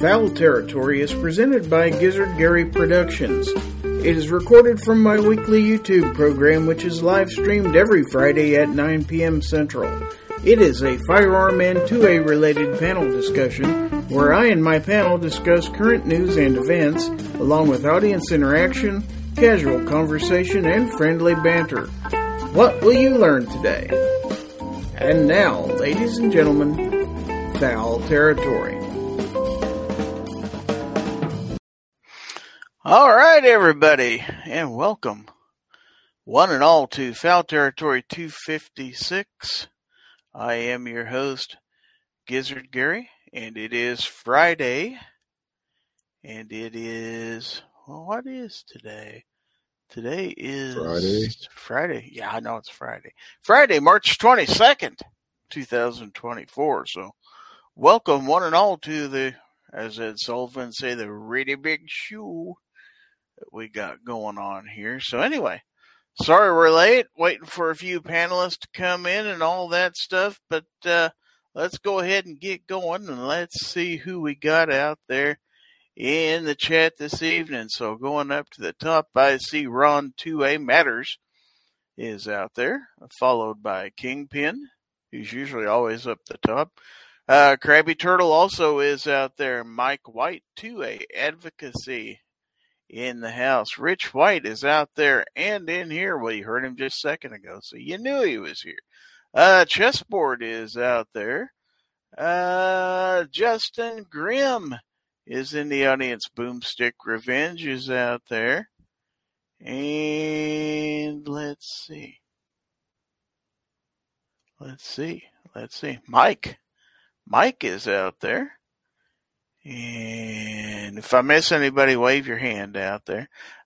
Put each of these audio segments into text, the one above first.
Foul Territory is presented by Gizzard Gary Productions. It is recorded from my weekly YouTube program, which is live streamed every Friday at 9 p.m. Central. It is a firearm and 2A related panel discussion where I and my panel discuss current news and events, along with audience interaction, casual conversation, and friendly banter. What will you learn today? And now, ladies and gentlemen, Foul Territory. All right, everybody, and welcome, one and all, to Foul Territory 256. I am your host, Gizzard Gary, and it is Friday, and it is, well, what is today? Today is Friday. Yeah, I know it's Friday. Friday, March 22nd, 2024. So, welcome, one and all, to the, as Ed Sullivan say, the really big show that we got going on here. So anyway, sorry we're late, waiting for a few panelists to come in and all that stuff, but let's go ahead and get going, and let's see who we got out there in the chat this evening. So going up to the top, I see Ron 2A Matters is out there, followed by Kingpin, who's usually always up the top. Krabby Turtle also is out there. Mike White 2A Advocacy in the house. Rich White is out there and in here. Well, you heard him just a second ago, so you knew he was here. Chessboard is out there. Justin Grimm is in the audience. Boomstick Revenge is out there. And let's see. Mike is out there. And if I miss anybody, wave your hand out there.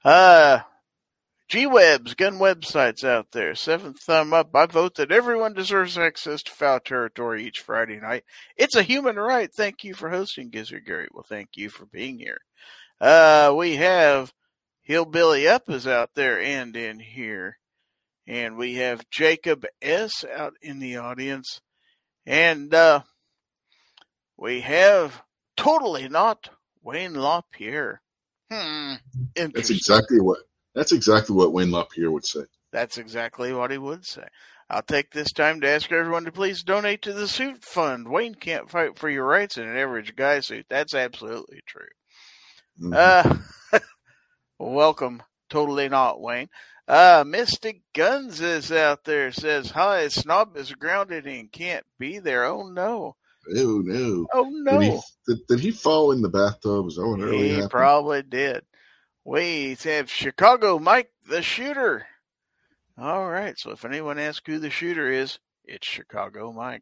G-Webs, gun websites out there. Seventh thumb up. I vote that everyone deserves access to Foul Territory each Friday night. It's a human right. Thank you for hosting, Gizzard Gary. Well, thank you for being here. We have Hillbilly Up is out there and in here. And we have Jacob S. out in the audience. And we have Totally Not Wayne LaPierre. That's exactly what Wayne LaPierre would say. That's exactly what he would say. I'll take this time to ask everyone to please donate to the suit fund. Wayne can't fight for your rights in an average guy suit. That's absolutely true. Mm-hmm. Welcome, Totally Not Wayne. Mystic Guns is out there. Says, hi, Snob is grounded and can't be there. Oh, no. Oh, no. Oh, no. Did he fall in the bathtub? Is that what really happened? He probably did. We have Chicago Mike the Shooter. All right. So if anyone asks who the shooter is, it's Chicago Mike.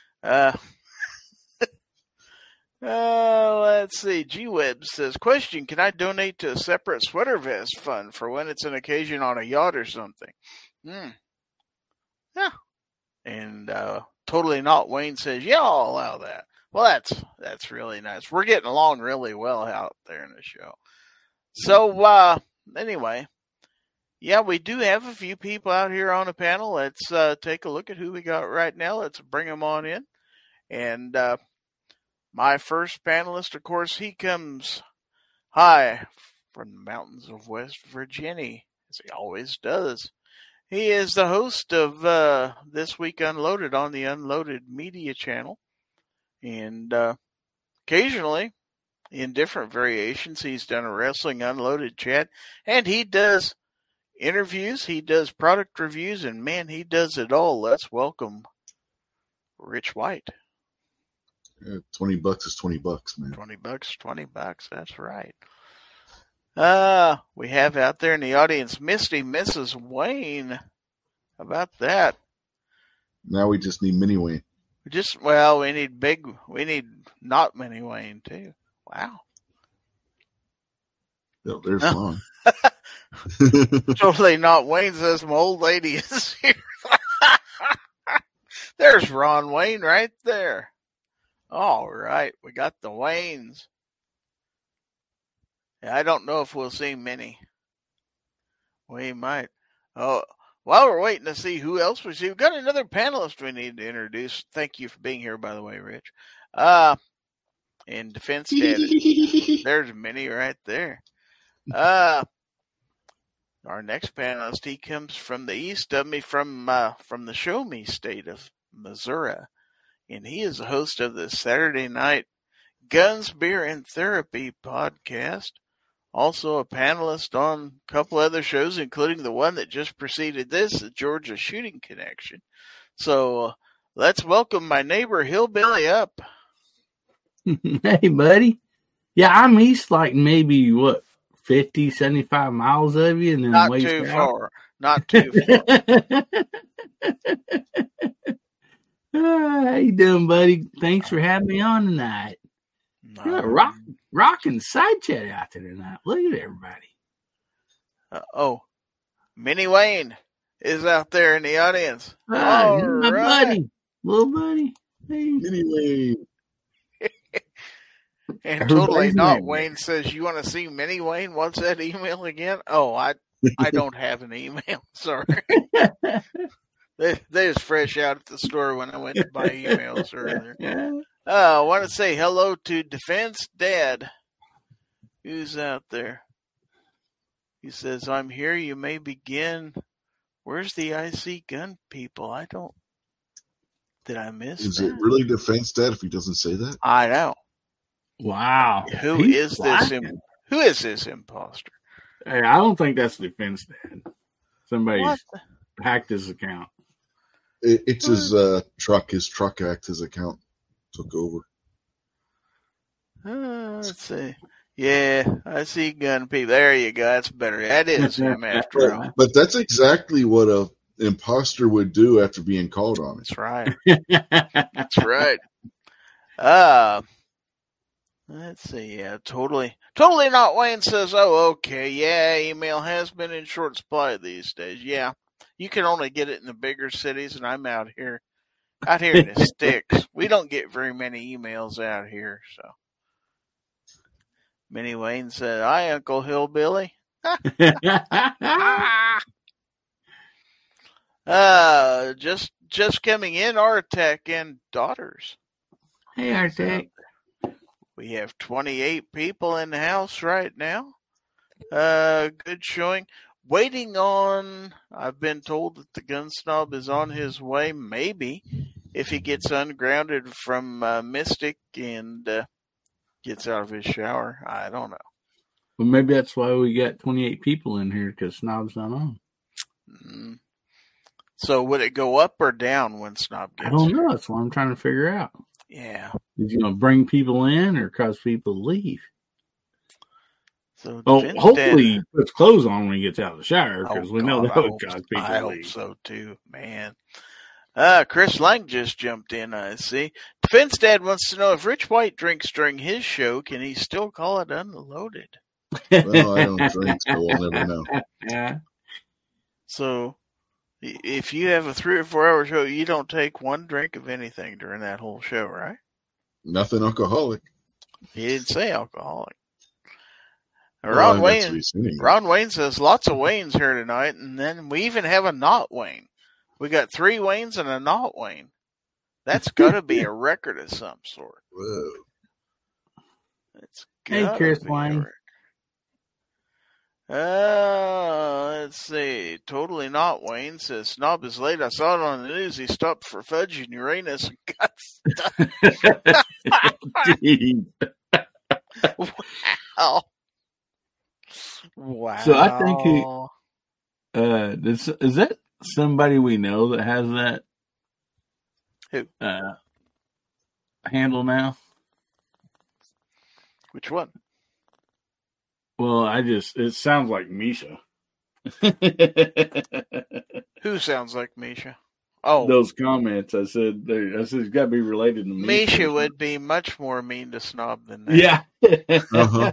Let's see. G-Web says, question, can I donate to a separate sweater vest fund for when it's an occasion on a yacht or something? Yeah. And Totally Not Wayne says, yeah, I'll allow that. Well, that's really nice. We're getting along really well out there in the show. So, anyway, yeah, we do have a few people out here on the panel. Let's take a look at who we got right now. Let's bring them on in. And my first panelist, of course, he comes high from the mountains of West Virginia, as he always does. He is the host of This Week Unloaded on the Unloaded Media channel. And occasionally, in different variations, he's done a Wrestling Unloaded chat. And he does interviews, he does product reviews, and man, he does it all. Let's welcome Rich White. Yeah, $20 is $20, man. $20, that's right. We have out there in the audience Misty Mrs. Wayne. How about that? Now we just need Mini Wayne. We need not Mini Wayne too. Wow. Oh, there's Ron. Totally Not Wayne says my old lady is here. There's Ron Wayne right there. All right, we got the Waynes. I don't know if we'll see many. We might. Oh, while we're waiting to see who else we see, we've got another panelist we need to introduce. Thank you for being here, by the way, Rich. And Defense Dad. There's Minnie right there. Our next panelist, he comes from the east of me, from the Show Me state of Missouri. And he is the host of the Saturday Night Guns, Beer, and Therapy podcast. Also a panelist on a couple other shows, including the one that just preceded this, the Georgia Shooting Connection. So let's welcome my neighbor Hillbilly up. Hey, buddy. Yeah, I'm east like maybe, 50, 75 miles of you? And then Not too far. Not too far. How you doing, buddy? Thanks for having me on tonight. Rocking side chat out there tonight. Look at everybody. Minnie Wayne is out there in the audience. My buddy. Little buddy. Hey. Minnie Wayne. And Totally Not Wayne says, you want to see Minnie Wayne? What's that email again? Oh, I don't have an email. Sorry. They was fresh out at the store when I went to buy emails earlier. I want to say hello to Defense Dad, who's out there. He says, I'm here. You may begin. Where's the IC gun people? Did I miss Is that? it really Defense Dad if he doesn't say that? I know. Wow. Who is this imposter? Hey, I don't think that's Defense Dad. Somebody hacked his account. It's his truck. His truck hacked his account. Took over. Let's see. Yeah, I see gun people. There you go. That's better. That is him after all. But that's exactly what a imposter would do after being called on it. That's right. That's right. Let's see. Yeah, totally not. Wayne says, oh, okay. Yeah, email has been in short supply these days. Yeah, you can only get it in the bigger cities, and I'm out here in the sticks. We don't get very many emails out here, so. Minnie Wayne said, hi, Uncle Hillbilly. Just coming in, Artec and daughters. Hey, Artec. We have 28 people in the house right now. Good showing. Waiting on, I've been told that the gun snob is on his way, maybe, if he gets ungrounded from Mystic and gets out of his shower. I don't know. Well, maybe that's why we got 28 people in here, because Snob's not on. So would it go up or down when Snob gets I don't know. That's what I'm trying to figure out. Yeah. Is he going to bring people in or cause people to leave? So hopefully he puts clothes on when he gets out of the shower, because we know that would cause people to leave. I hope so too, man. Chris Lang just jumped in, I see. Defense Dad wants to know if Rich White drinks during his show, can he still call it unloaded? Well, I don't drink, so we'll never know. Yeah. So, if you have a 3 or 4 hour show, you don't take one drink of anything during that whole show, right? Nothing alcoholic. He didn't say alcoholic. Ron Wayne says lots of Waynes here tonight, and then we even have a not Wayne. We got 3 Waynes and a not Wayne. That's got to be a record of some sort. Whoa. Hey, Chris Wayne. Let's see. Totally Not Wayne says, Snob is late. I saw it on the news. He stopped for fudge in Uranus and got stuck. Wow. So I think is that somebody we know that has that handle now? Which one? Well, it sounds like Misha. Who sounds like Misha? Oh, those comments. I said it's got to be related to Misha. Misha would be much more mean to Snob than that. Yeah. Uh-huh.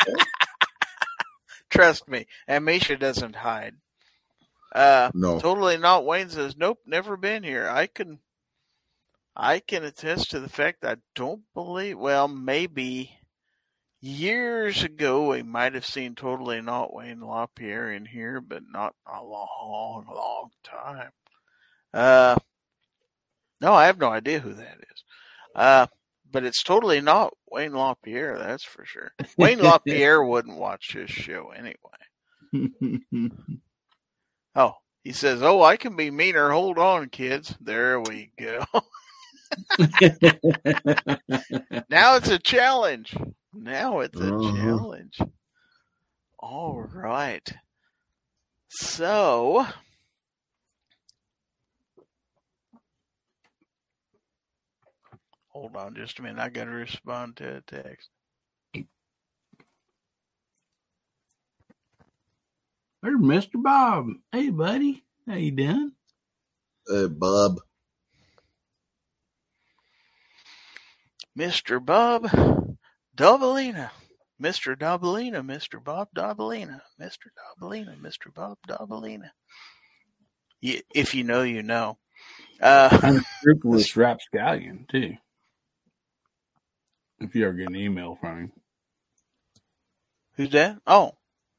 Trust me. And Misha doesn't hide. No. Totally Not Wayne says, nope, never been here. I can attest to the fact I don't believe, well, maybe years ago we might have seen Totally Not Wayne LaPierre in here, but not a long, long time. No, I have no idea who that is. But it's Totally Not Wayne LaPierre, that's for sure. Wayne LaPierre wouldn't watch this show anyway. Oh, he says, "Oh, I can be meaner. Hold on, kids." There we go. Now it's a challenge. Challenge. All right. So, hold on just a minute. I got to respond to a text. There's Mr. Bob. Hey, buddy. How you doing? Hey, Bob. Mr. Bob Dobalina. Mr. Dobalina. Mr. Bob Dobalina. Mr. Dobalina. Mr. Bob Dobalina. If you know, you know. Unscrupulous rapscallion, too. If you ever get an email from him. Who's that? Oh.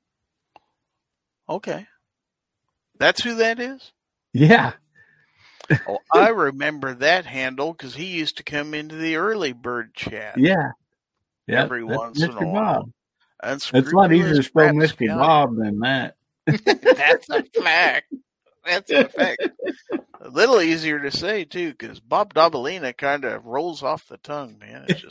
Okay. That's who that is? Yeah. Oh, I remember that handle because he used to come into the early bird chat. Yeah. Every once in a while. It's a lot easier to spell Mr. Bob than that. That's a fact. That's a fact. A little easier to say, too, because Bob Dobalina kind of rolls off the tongue, man. It's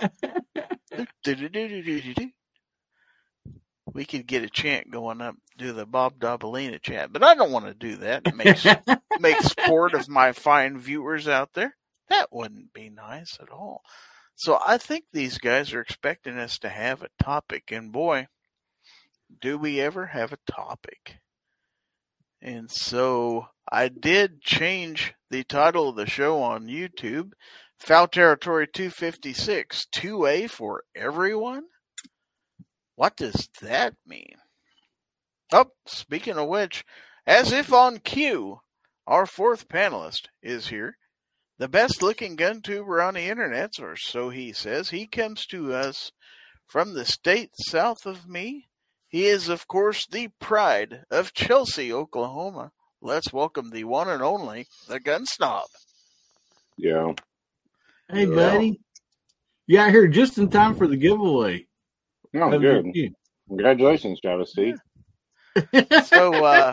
just... We could get a chant going up, do the Bob Dobalina chant, but I don't want to do that. It makes sport of my fine viewers out there. That wouldn't be nice at all. So I think these guys are expecting us to have a topic, and boy, do we ever have a topic. And so I did change the title of the show on YouTube, Foul Territory 256, 2A for everyone? What does that mean? Oh, speaking of which, as if on cue, our fourth panelist is here. The best-looking gun tuber on the internet, or so he says. He comes to us from the state south of me. He is, of course, the pride of Chelsea, Oklahoma. Let's welcome the one and only, the Gun Snob. Yeah. Hey, buddy. You out here just in time for the giveaway. Oh, good. Congratulations, Travis C. So,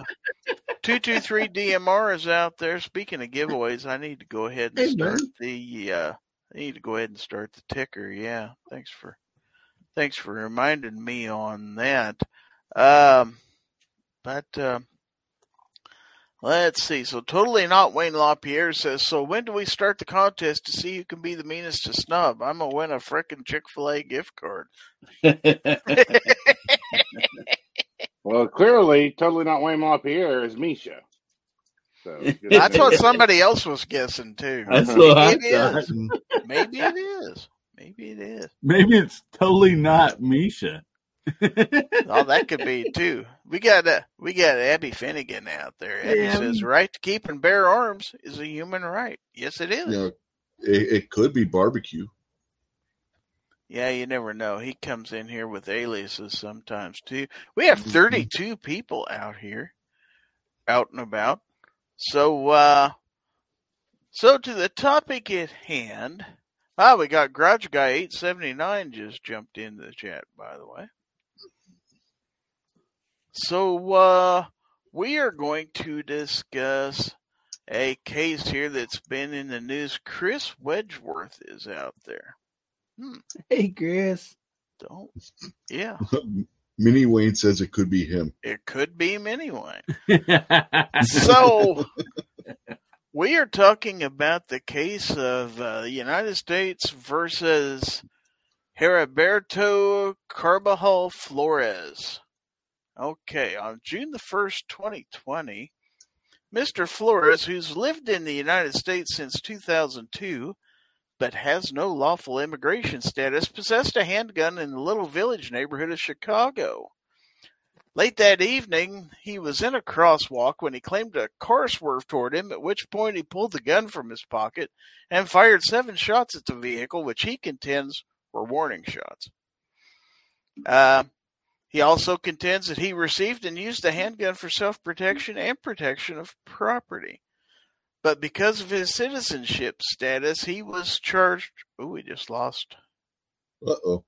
223DMR is out there. Speaking of giveaways, I need to go ahead and start the ticker. Yeah, thanks for reminding me on that. Let's see. So, totally not Wayne LaPierre says, so when do we start the contest to see who can be the meanest to snub? I'm going to win a frickin' Chick-fil-A gift card. Well, clearly, totally not Wayne LaPierre is Misha. So that's what somebody else was guessing, too. That's what I thought. Maybe it is. Maybe it's totally not Misha. Oh, that could be too. We got Abby Finnegan out there. Abby says, "Right to keep and bear arms is a human right." Yes, it is. Yeah, it could be barbecue. Yeah, you never know. He comes in here with aliases sometimes too. We have 32 people out here, out and about. So, to the topic at hand. We got Garage Guy 879 just jumped into the chat, by the way. So, we are going to discuss a case here that's been in the news. Chris Wedgeworth is out there. Hey, Chris. Yeah. Mini Wayne says it could be him. It could be Mini Wayne. So, we are talking about the case of the United States versus Heriberto Carbajal Flores. Okay, on June the 1st, 2020, Mr. Flores, who's lived in the United States since 2002, but has no lawful immigration status, possessed a handgun in the Little Village neighborhood of Chicago. Late that evening, he was in a crosswalk when he claimed a car swerved toward him, at which point he pulled the gun from his pocket and fired 7 shots at the vehicle, which he contends were warning shots. He also contends that he received and used the handgun for self-protection and protection of property. But because of his citizenship status, he was charged... Oh, we just lost... Uh-oh.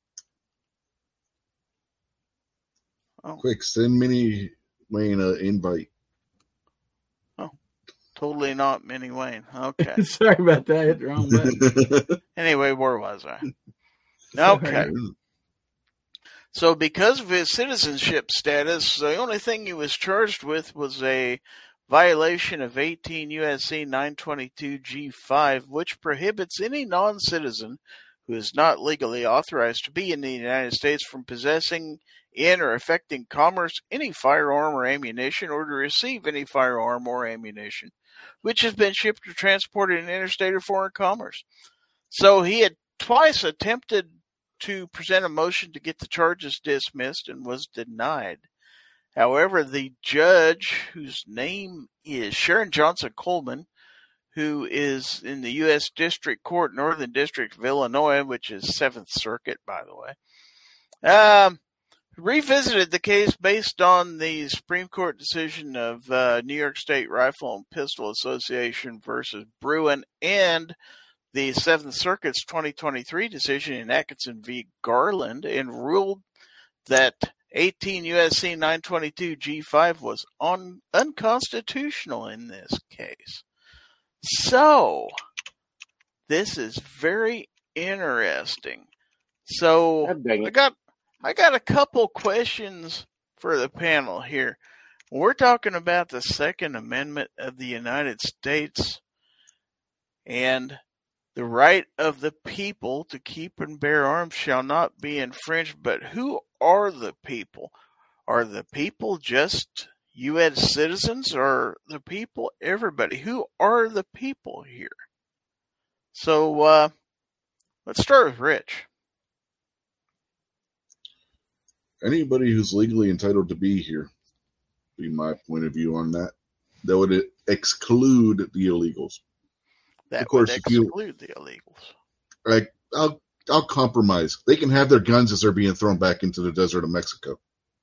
Oh. Quick, send Minnie Wayne an invite. Oh, totally not Minnie Wayne. Okay. Sorry about that. I hit the wrong button. Anyway, where was I? Okay. So because of his citizenship status, the only thing he was charged with was a violation of 18 U.S.C. 922 G5, which prohibits any non-citizen who is not legally authorized to be in the United States from possessing in or affecting commerce any firearm or ammunition, or to receive any firearm or ammunition which has been shipped or transported in interstate or foreign commerce. So he had twice attempted to present a motion to get the charges dismissed and was denied. However, the judge, whose name is Sharon Johnson Coleman, who is in the U.S. District Court, Northern District of Illinois, which is 7th Circuit, by the way, revisited the case based on the Supreme Court decision of New York State Rifle and Pistol Association versus Bruin and the 7th Circuit's 2023 decision in Atkinson v. Garland, and ruled that 18 U.S.C. 922 G5 was unconstitutional in this case. So, this is very interesting. So, I got a couple questions for the panel here. We're talking about the Second Amendment of the United States and the right of the people to keep and bear arms shall not be infringed. But who are the people? Are the people just U.S. citizens, or the people everybody? Who are the people here? So, let's start with Rich. Anybody who's legally entitled to be here, be my point of view on that. That would exclude the illegals. That of course, would exclude the illegals. Like, I'll compromise. They can have their guns as they're being thrown back into the desert of Mexico.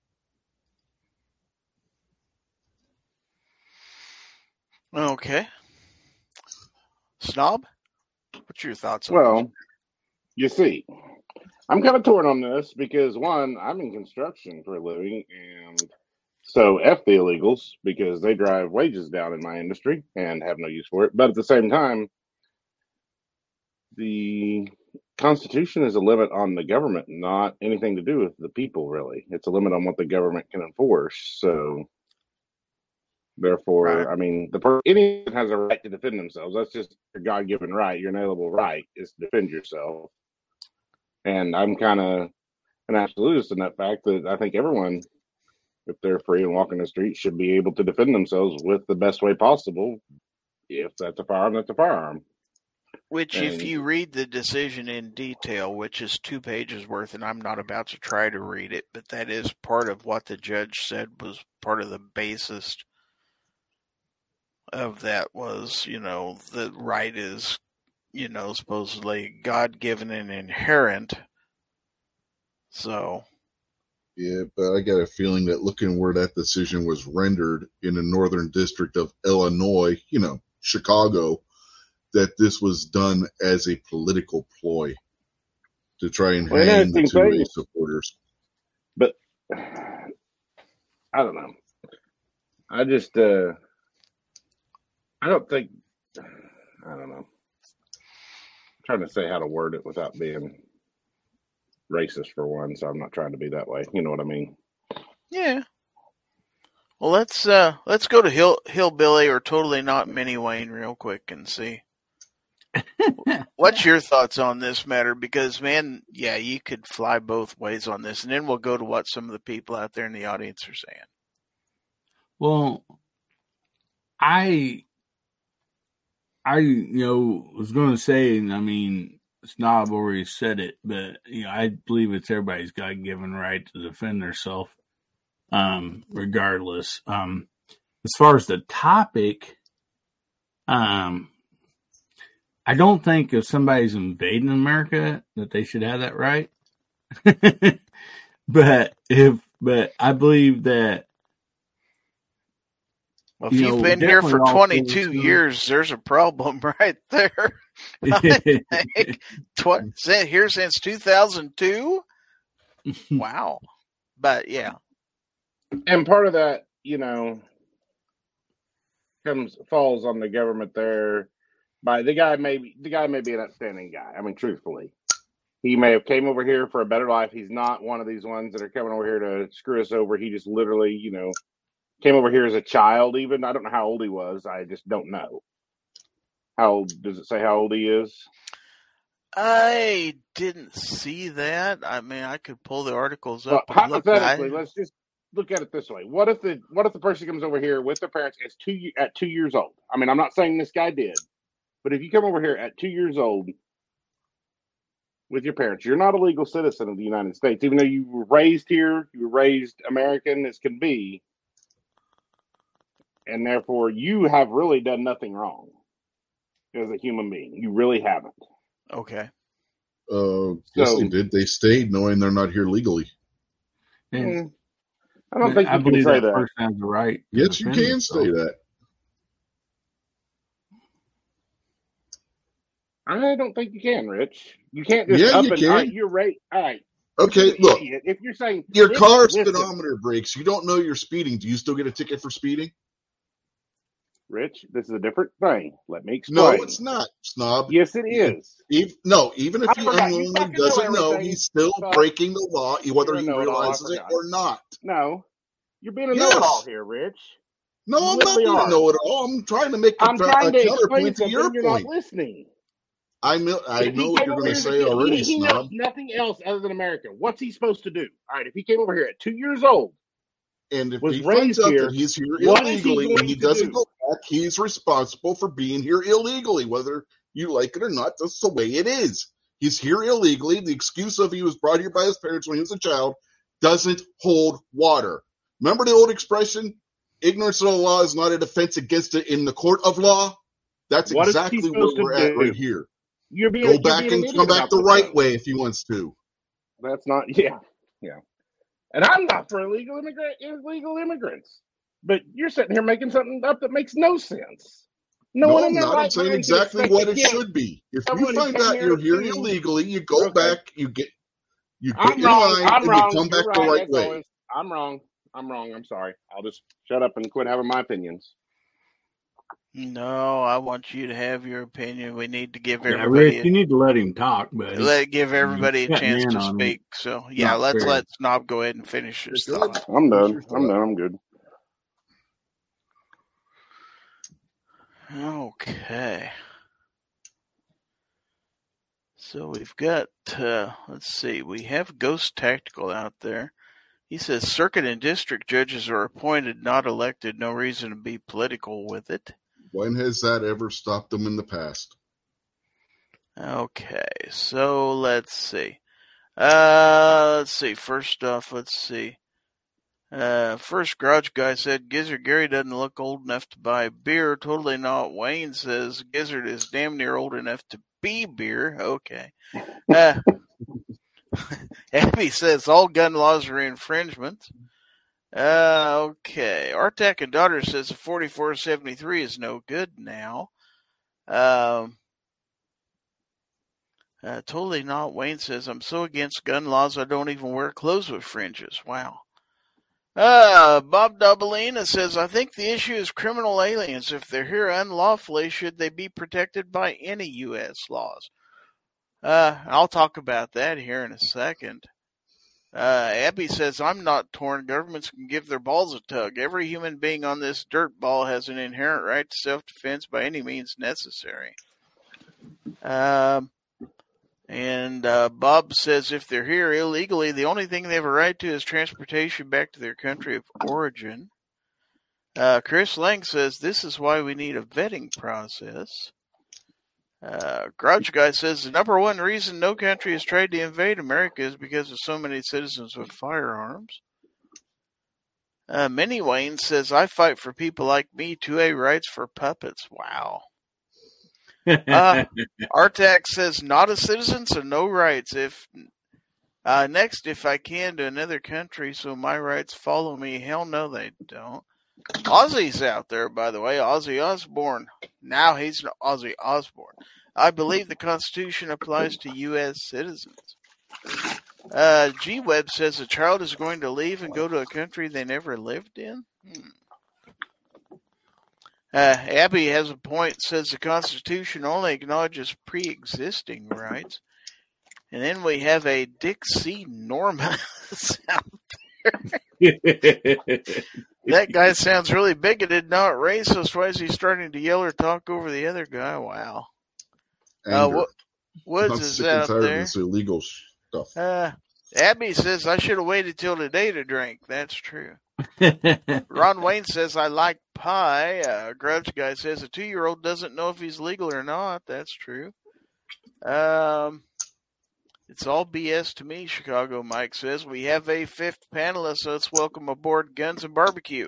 Okay. Snob, what's your thoughts on Well, this? you see, I'm kind of torn on this because, one, I'm in construction for a living, and so F the illegals because they drive wages down in my industry and have no use for it. But at the same time, the Constitution is a limit on the government, not anything to do with the people, really. It's a limit on what the government can enforce. So, therefore, Right. I mean, anyone has a right to defend themselves. That's just your God-given right. Your inalienable right is to defend yourself. And I'm kind of an absolutist in that fact that I think everyone, if they're free and walking the street, should be able to defend themselves with the best way possible. If that's a firearm, that's a firearm. Which, if you read the decision in detail, which is 2 pages worth, and I'm not about to try to read it, but that is part of what the judge said was part of the basis of that was, the right is, supposedly God-given and inherent. So. Yeah, but I got a feeling that looking where that decision was rendered in the Northern District of Illinois, Chicago, that this was done as a political ploy to try and hang the two race supporters. But I don't know. I just, I don't think, I don't know. I'm trying to say how to word it without being racist for one, so I'm not trying to be that way. You know what I mean? Yeah. Well, let's go to Hillbilly or Totally Not Minnie Wayne real quick and see. What's your thoughts on this matter? Because, man, yeah, you could fly both ways on this, and then we'll go to what some of the people out there in the audience are saying. Well, I was going to say, and I mean, Snob already said it, but I believe it's everybody's God-given right to defend themselves, regardless. As far as the topic, I don't think if somebody's invading America that they should have that right. but I believe that. Well, if you've been here for 22 years, there's a problem right there. I think here since 2002. Wow. But yeah. And part of that, falls on the government there. By the guy may be an upstanding guy. I mean, truthfully, he may have came over here for a better life. He's not one of these ones that are coming over here to screw us over. He just literally, came over here as a child. Even I don't know how old he was. I just don't know. How old does it say? How old he is? I didn't see that. I mean, I could pull the articles up. Well, hypothetically, let's just look at it this way. What if the person comes over here with their parents at 2 years old? I mean, I'm not saying this guy did. But if you come over here at 2 years old with your parents, you're not a legal citizen of the United States, even though you were raised here, you were raised American as can be, and therefore you have really done nothing wrong as a human being. You really haven't. Okay. Yes, they did. They stayed knowing they're not here legally. And I don't think you can say that. Person has the right. Yes, you can say that. I don't think you can, Rich. You can't just up and can. All right, you're right. All right. Okay, look. If you're saying your car's speedometer breaks, you don't know you're speeding. Do you still get a ticket for speeding? Rich, this is a different thing. Let me explain. No, it's not, snob. Yes, it is. Even if he unwillingly doesn't know, he's still breaking the law, whether he realizes it or not. No, you're being a know-it-all here, Rich. No, I'm not being a know-it-all. I'm trying to make a counterpoint to your point. You're not listening. I know what you're going to say already, he snob. knows nothing else other than America. What's he supposed to do? All right, if he came over here at 2 years old, and if he finds out that he's here illegally and he doesn't go back, he's responsible for being here illegally, whether you like it or not. That's the way it is. He's here illegally. The excuse of he was brought here by his parents when he was a child doesn't hold water. Remember the old expression, ignorance of the law is not a defense against it in the court of law? That's exactly where we're at right here. Go back and come back the right way if he wants to. That's not, yeah. And I'm not for illegal immigrants. But you're sitting here making something up that makes no sense. No, I'm not. I'm saying exactly what it should be. If you find out you're here illegally, you go back, you get in line, and you come back the right way. I'm wrong. I'm sorry. I'll just shut up and quit having my opinions. No, I want you to have your opinion. We need to give everybody. Rick, you need to let him talk, but give everybody a chance to speak. So yeah, let's let Snob go ahead and finish his thought. I'm done. I'm good. Okay. So we've got. Let's see. We have Ghost Tactical out there. He says circuit and district judges are appointed, not elected. No reason to be political with it. When has that ever stopped them in the past? Okay, so let's see. First off, first Garage Guy said, Gizzard Gary doesn't look old enough to buy beer. Totally not. Wayne says, Gizzard is damn near old enough to be beer. Okay. Abby says, all gun laws are infringements. Okay. Artak and Daughter says 4473 is no good now. Totally not. Wayne says, I'm so against gun laws I don't even wear clothes with fringes. Wow. Bob Doubleina says, I think the issue is criminal aliens. If they're here unlawfully, should they be protected by any U.S. laws? I'll talk about that here in a second. Abby says, I'm not torn. Governments can give their balls a tug. Every human being on this dirt ball has an inherent right to self-defense by any means necessary. And Bob says, if they're here illegally, the only thing they have a right to is transportation back to their country of origin. Chris Lang says, this is why we need a vetting process. Garage Guy says, the number one reason no country has tried to invade America is because of so many citizens with firearms. Minnie Wayne says, I fight for people like me, 2A rights for puppets. Wow. Artak says, not a citizen, so no rights. Next, if I can, to another country, so my rights follow me. Hell no, they don't. Ozzy's out there, by the way. Ozzy Osbourne. Now he's Ozzy Osbourne. I believe the Constitution applies to U.S. citizens. G-Web says a child is going to leave and go to a country they never lived in. Abby has a point, says the Constitution only acknowledges pre-existing rights. And then we have a Dick C. Norman out there. That guy sounds really bigoted, not racist. Why is he starting to yell or talk over the other guy? Wow. Woods is out there. This illegal stuff. Abby says, I should have waited till today to drink. That's true. Ron Wayne says, I like pie. Grudge Guy says, a 2-year-old doesn't know if he's legal or not. That's true. It's all BS to me, Chicago Mike says. We have a 5th panelist, so let's welcome aboard Guns and Barbecue.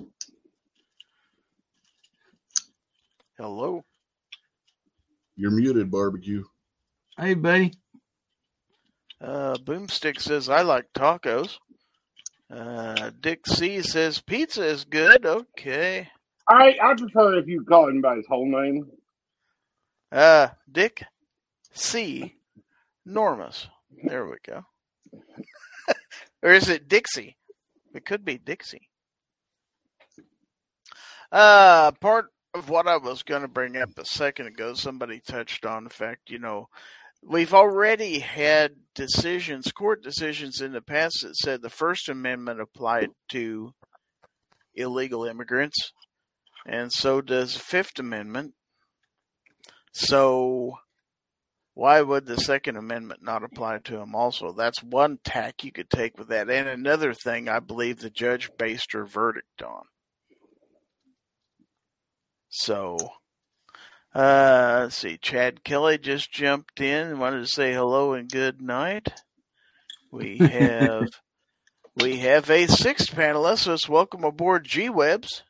Hello. You're muted, Barbecue. Hey, buddy. Boomstick says, I like tacos. Dick C says, pizza is good. Okay. I prefer if you call him by his whole name. Dick C. Normus. There we go. Or is it Dixie? It could be Dixie. Part of what I was going to bring up a second ago, somebody touched on the fact, we've already had court decisions in the past that said the First Amendment applied to illegal immigrants, and so does the Fifth Amendment. So why would the Second Amendment not apply to them also? That's one tack you could take with that. And another thing I believe the judge based her verdict on. So, let's see. Chad Kelly just jumped in and wanted to say hello and good night. We have a 6th panelist. So let's welcome aboard G-Webs.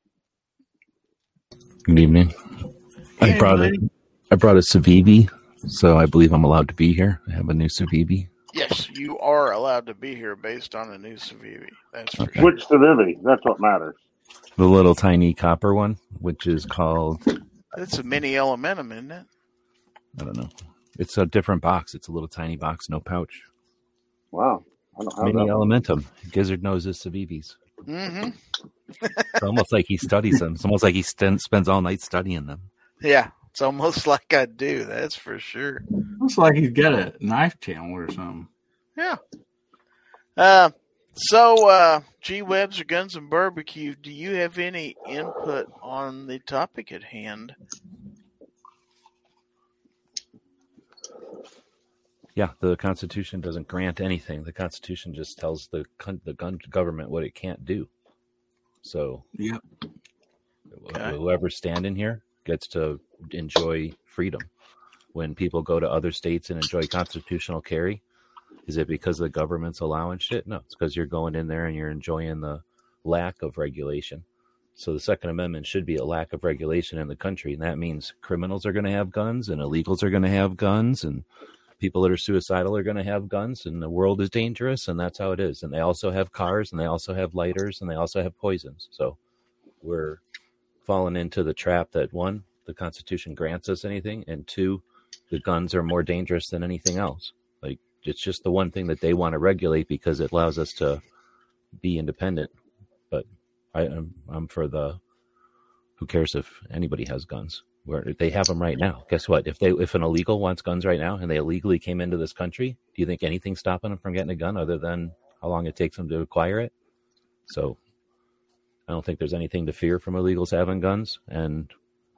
Good evening. I brought a Civivi, so I believe I'm allowed to be here. I have a new Civivi. Yes, you are allowed to be here based on a new Civivi. That's for sure. Which Civivi? That's what matters. The little tiny copper one, which is called... It's a mini Elementum, isn't it? I don't know. It's a different box. It's a little tiny box, no pouch. Wow. I don't have mini that Elementum. Gizzard knows his Civivis. Mm-hmm. It's almost like he studies them. It's almost like he spends all night studying them. Yeah, it's almost like I do. That's for sure. Looks like he's got a knife channel or something. Yeah. So, G-Webs or Guns and Barbecue, do you have any input on the topic at hand? Yeah, the Constitution doesn't grant anything. The Constitution just tells the gun government what it can't do. So, yep. Whoever's standing here gets to enjoy freedom. When people go to other states and enjoy constitutional carry, is it because the government's allowing shit? No, it's because you're going in there and you're enjoying the lack of regulation. So the Second Amendment should be a lack of regulation in the country. And that means criminals are going to have guns and illegals are going to have guns and people that are suicidal are going to have guns and the world is dangerous. And that's how it is. And they also have cars and they also have lighters and they also have poisons. So we're falling into the trap that 1, the Constitution grants us anything. And 2, the guns are more dangerous than anything else. Like, it's just the one thing that they want to regulate because it allows us to be independent. But I'm for the, who cares if anybody has guns? Where they have them right now. Guess what? If an illegal wants guns right now and they illegally came into this country, do you think anything's stopping them from getting a gun other than how long it takes them to acquire it? So I don't think there's anything to fear from illegals having guns, and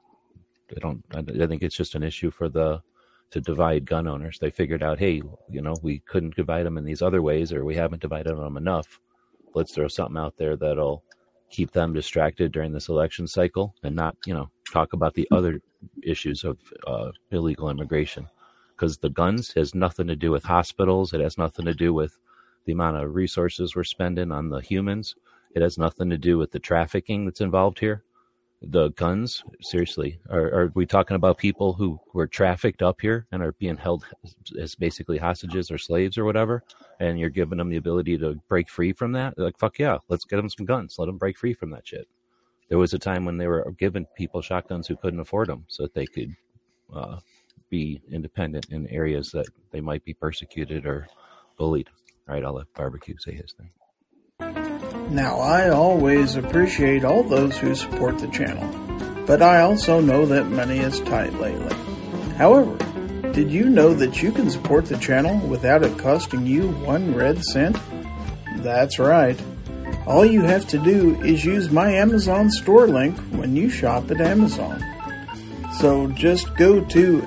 I think it's just an issue to divide gun owners. They figured out, hey, we couldn't divide them in these other ways, or we haven't divided them enough. Let's throw something out there that'll keep them distracted during this election cycle and not, talk about the other issues of illegal immigration. Because the guns has nothing to do with hospitals. It has nothing to do with the amount of resources we're spending on the humans. It has nothing to do with the trafficking that's involved here. The guns, seriously, are we talking about people who were trafficked up here and are being held as basically hostages or slaves or whatever, and you're giving them the ability to break free from that? They're like, fuck yeah, let's get them some guns. Let them break free from that shit. There was a time when they were giving people shotguns who couldn't afford them so that they could be independent in areas that they might be persecuted or bullied. All right, I'll let Barbecue say his thing. Now, I always appreciate all those who support the channel, but I also know that money is tight lately. However, did you know that you can support the channel without it costing you 1 red cent? That's right. All you have to do is use my Amazon store link when you shop at Amazon. So just go to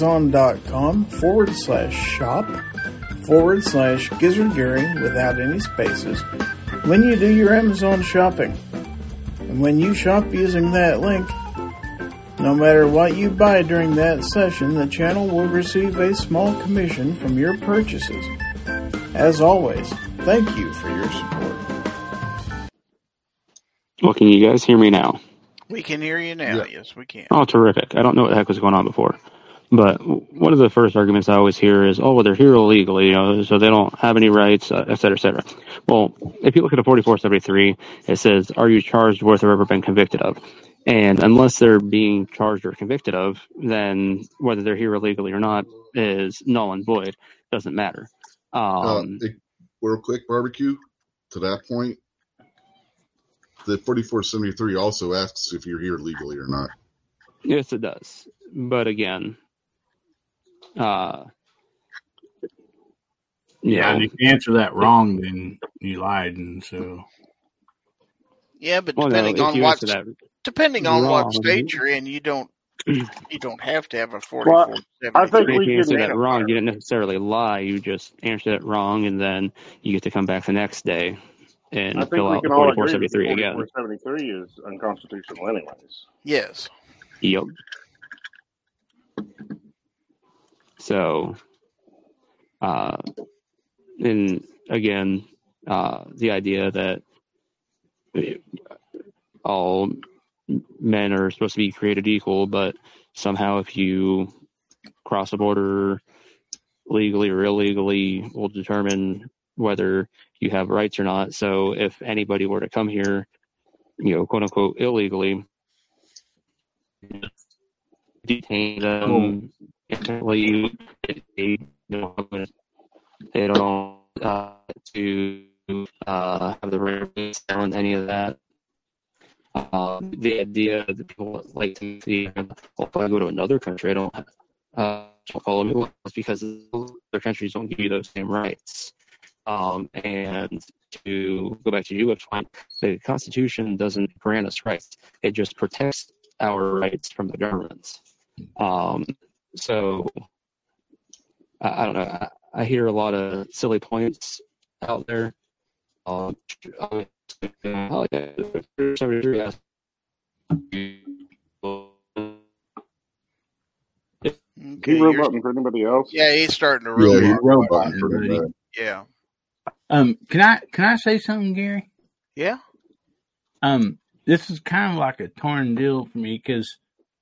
amazon.com/shop/GizzardGary without any spaces when you do your Amazon shopping. And when you shop using that link, no matter what you buy during that session, the channel will receive a small commission from your purchases. As always, thank you for your support. Well, can you guys hear me now? We can hear you now. Yeah. Yes, we can. Oh, terrific. I don't know what the heck was going on before. But one of the first arguments I always hear is, oh, well, they're here illegally, so they don't have any rights, et cetera, et cetera. Well, if you look at a 4473, it says, are you charged with or ever been convicted of? And unless they're being charged or convicted of, then whether they're here illegally or not is null and void. Doesn't matter. Real quick, Barbecue, to that point, the 4473 also asks if you're here legally or not. Yes, it does. But again, and if you answer that wrong, then you lied, and so. Yeah, but depending on what state you're in, you don't have to have a 4473. I think if we you answer can that wrong, you didn't necessarily lie. You just answered it wrong, and then you get to come back the next day and fill out the 4473 again. 4473 is unconstitutional, anyways. Yes. Yep. So, and again, the idea that all men are supposed to be created equal, but somehow if you cross the border legally or illegally will determine whether you have rights or not. So if anybody were to come here, quote unquote, illegally, detain them, they don't to have the right on any of that. The idea that people like to see, if I go to another country, I don't follow me, it's because other countries don't give you those same rights. And to go back to your point, the Constitution doesn't grant us rights; it just protects our rights from the governments. So I don't know. I hear a lot of silly points out there. He wrote button for anybody else? Yeah, he's starting to Yeah, he roll. wrote button for everybody. Yeah. Can I say something, Gary? Yeah. This is kind of like a torn deal for me because,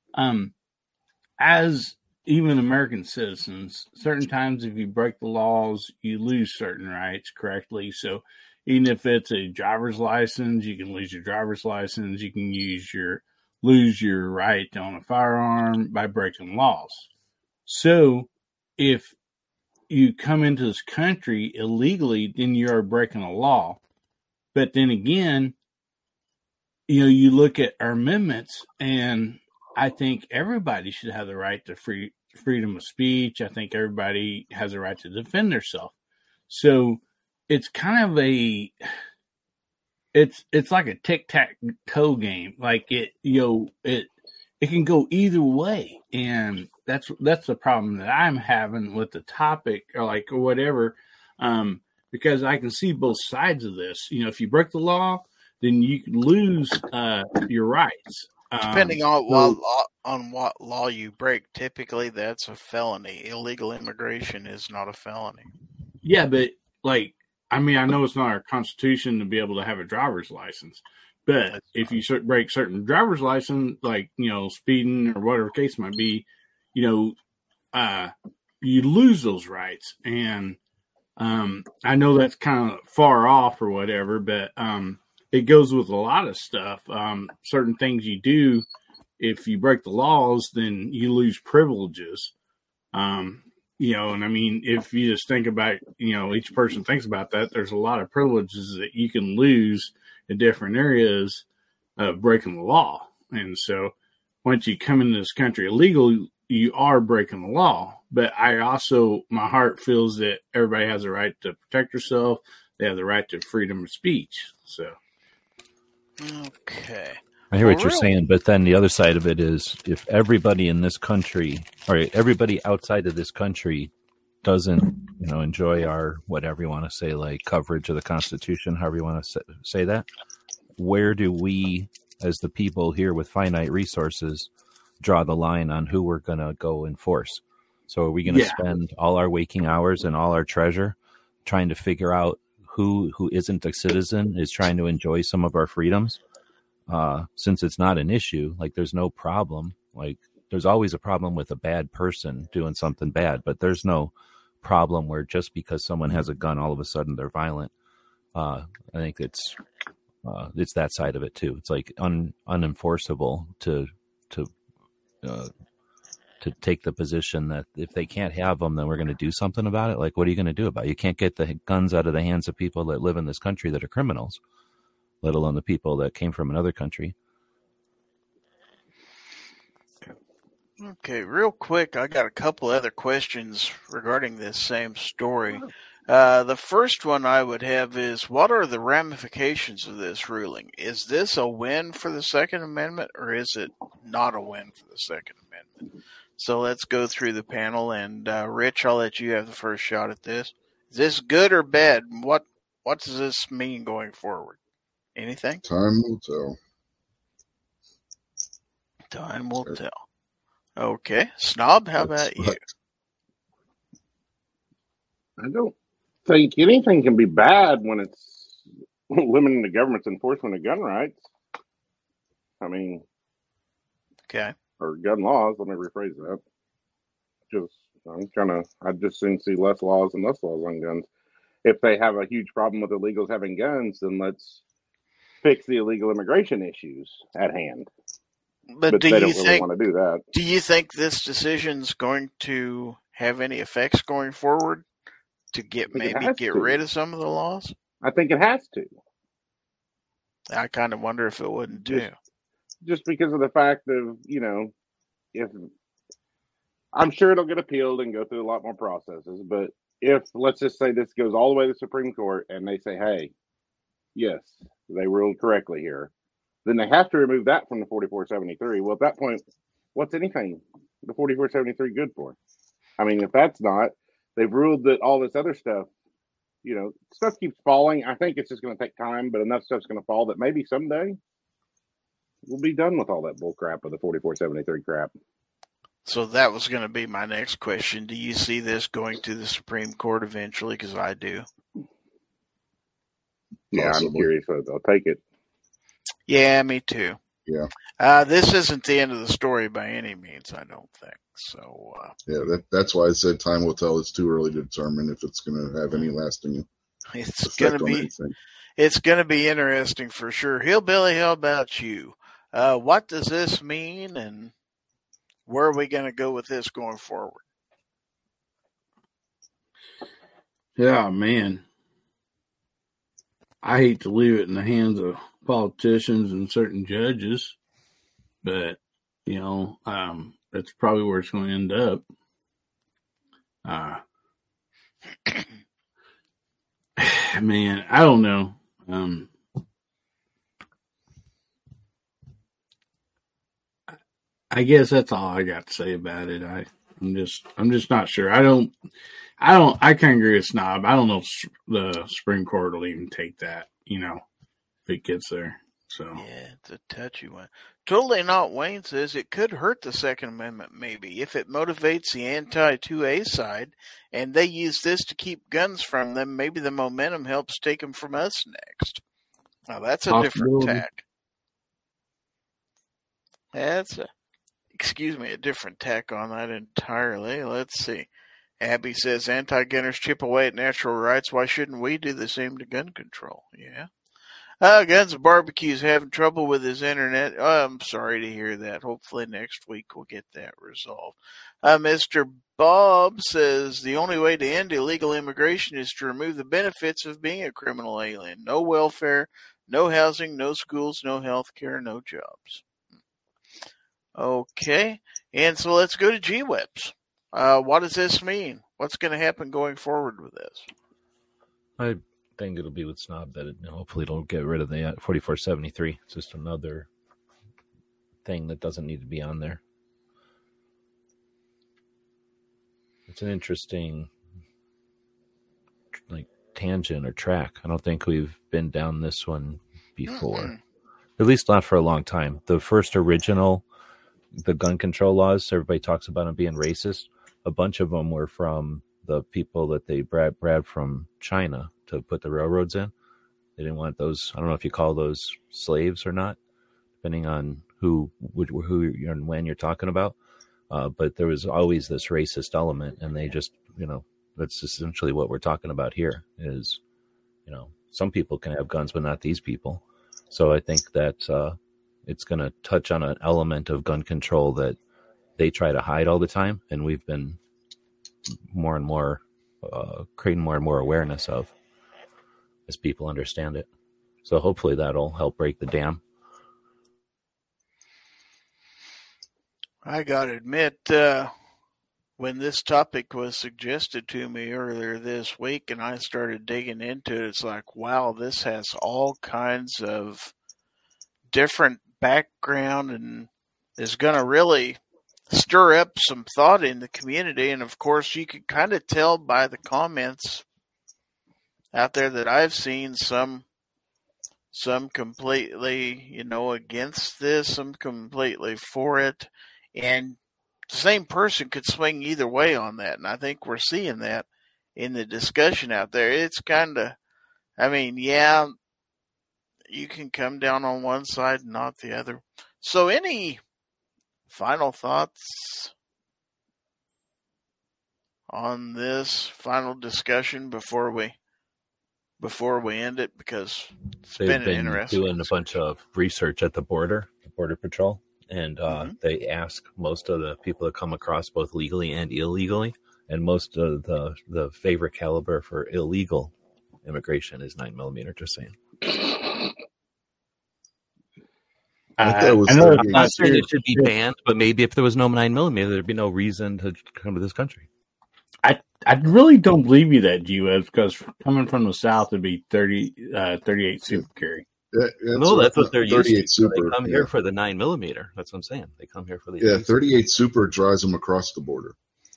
as even American citizens, certain times if you break the laws, you lose certain rights correctly. So even if it's a driver's license, you can lose your driver's license. You can lose your right to own a firearm by breaking laws. So if you come into this country illegally, then you are breaking a law. But then again, you look at our amendments, and I think everybody should have the right to freedom of speech. I think everybody has a right to defend themselves. So it's kind of it's like a tic-tac-toe game. Like it can go either way. And that's the problem that I'm having with the topic or whatever. Because I can see both sides of this. If you break the law, then you can lose your rights. Depending on what law you break, typically that's a felony. Illegal immigration is not a felony. Yeah, but I know it's not our Constitution to be able to have a driver's license, but if you break certain driver's license, speeding or whatever case might be, you lose those rights. And I know that's kind of far off or whatever, but it goes with a lot of stuff. Certain things you do, if you break the laws, then you lose privileges. And I mean, if you just think about, each person thinks about that, there's a lot of privileges that you can lose in different areas of breaking the law. And so once you come into this country illegal, you are breaking the law. But my heart feels that everybody has a right to protect yourself. They have the right to freedom of speech. So. Okay. I hear what you're saying, but then the other side of it is if everybody in this country, or everybody outside of this country doesn't, enjoy our, whatever you want to say, like coverage of the Constitution, however you want to say that, where do we, as the people here with finite resources, draw the line on who we're going to go enforce? So are we going to spend all our waking hours and all our treasure trying to figure out who isn't a citizen is trying to enjoy some of our freedoms? Since it's not an issue, like there's no problem. Like there's always a problem with a bad person doing something bad, but there's no problem where just because someone has a gun, all of a sudden they're violent. I think it's that side of it too. It's like unenforceable to take the position that if they can't have them, then we're going to do something about it. Like, what are you going to do about it? You can't get the guns out of the hands of people that live in this country that are criminals, let alone the people that came from another country. Okay, real quick, I got a couple other questions regarding this same story. The first one I would have is, what are the ramifications of this ruling? Is this a win for the Second Amendment, or is it not a win for the Second Amendment? So let's go through the panel, and Rich, I'll let you have the first shot at this. Is this good or bad? What does this mean going forward? Anything? Time will tell. Time will tell. Okay. Snob, how about you? I don't think anything can be bad when it's limiting the government's enforcement of gun rights. I mean, okay. Or gun laws. Let me rephrase that. I just soon see less laws and less laws on guns. If they have a huge problem with illegals having guns, then let's fix the illegal immigration issues at hand. But do they you don't really want to do that. Do you think this decision's going to have any effects going forward to get rid of some of the laws? I think it has to. I kind of wonder if it wouldn't too. Just because of the fact of, if I'm sure it'll get appealed and go through a lot more processes, but if, let's just say this goes all the way to the Supreme Court and they say, hey, yes, they ruled correctly here, then they have to remove that from the 4473. Well, at that point, what's anything the 4473 good for? I mean, if that's not, they've ruled that all this other stuff, stuff keeps falling. I think it's just going to take time, but enough stuff's going to fall that maybe someday we'll be done with all that bull crap of the 4473 crap. So that was going to be my next question. Do you see this going to the Supreme Court eventually? Because I do. Yeah, I'm curious if they'll take it. Yeah, me too. Yeah. This isn't the end of the story by any means, I don't think. So. That's why I said time will tell. It's too early to determine if it's going to have any lasting It's going to be interesting for sure. Hillbilly, how about you? What does this mean, and where are we going to go with this going forward? Yeah, man. I hate to leave it in the hands of politicians and certain judges, but, that's probably where it's going to end up. Man, I don't know. I guess that's all I got to say about it. I'm just not sure. I kind of agree with Snob. I don't know if the Supreme Court will even take that, if it gets there. So yeah, it's a touchy one. Totally Not Wayne says it could hurt the Second Amendment maybe if it motivates the anti-2A side and they use this to keep guns from them. Maybe the momentum helps take them from us next. Now that's a different tack. That's a different tack on that entirely. Let's see. Abby says anti-gunners chip away at natural rights. Why shouldn't we do the same to gun control? Yeah. Guns and Barbecue's having trouble with his internet. I'm sorry to hear that. Hopefully next week we'll get that resolved. Mr. Bob says the only way to end illegal immigration is to remove the benefits of being a criminal alien. No welfare, no housing, no schools, no health care, no jobs. Okay, and so let's go to GWEPS. What does this mean? What's going to happen going forward with this? I think it'll be with Snob that hopefully it'll get rid of the 4473. It's just another thing that doesn't need to be on there. It's an interesting tangent or track. I don't think we've been down this one before. At least not for a long time. The first original, the gun control laws, everybody talks about them being racist. A bunch of them were from the people that they grabbed from China to put the railroads in. They didn't want those. I don't know if you call those slaves or not, depending on who and when you're talking about. But there was always this racist element, and they just, that's essentially what we're talking about here is, some people can have guns, but not these people. So I think that it's going to touch on an element of gun control that they try to hide all the time, and we've been more and more creating more and more awareness of as people understand it. So hopefully that'll help break the dam. I gotta admit, when this topic was suggested to me earlier this week and I started digging into it, it's like, wow, this has all kinds of different background and is going to really stir up some thought in the community. And of course, you can kind of tell by the comments out there that I've seen some completely, against this, some completely for it. And the same person could swing either way on that. And I think we're seeing that in the discussion out there. It's kind of, yeah, you can come down on one side and not the other. So any final thoughts on this final discussion before we end it? Because it's been interesting. Doing a bunch of research at the Border Patrol. And they ask most of the people that come across both legally and illegally. And most of the favorite caliber for illegal immigration is 9mm, just saying. I'm not saying it should be banned, but maybe if there was no 9mm, there'd be no reason to come to this country. I really don't believe you that, G-Webs, because coming from the South, it'd be 38 Super Carry. That's what they're used to. Super, they come here for the 9mm. That's what I'm saying. They come here for the 38 Super drives them across the border.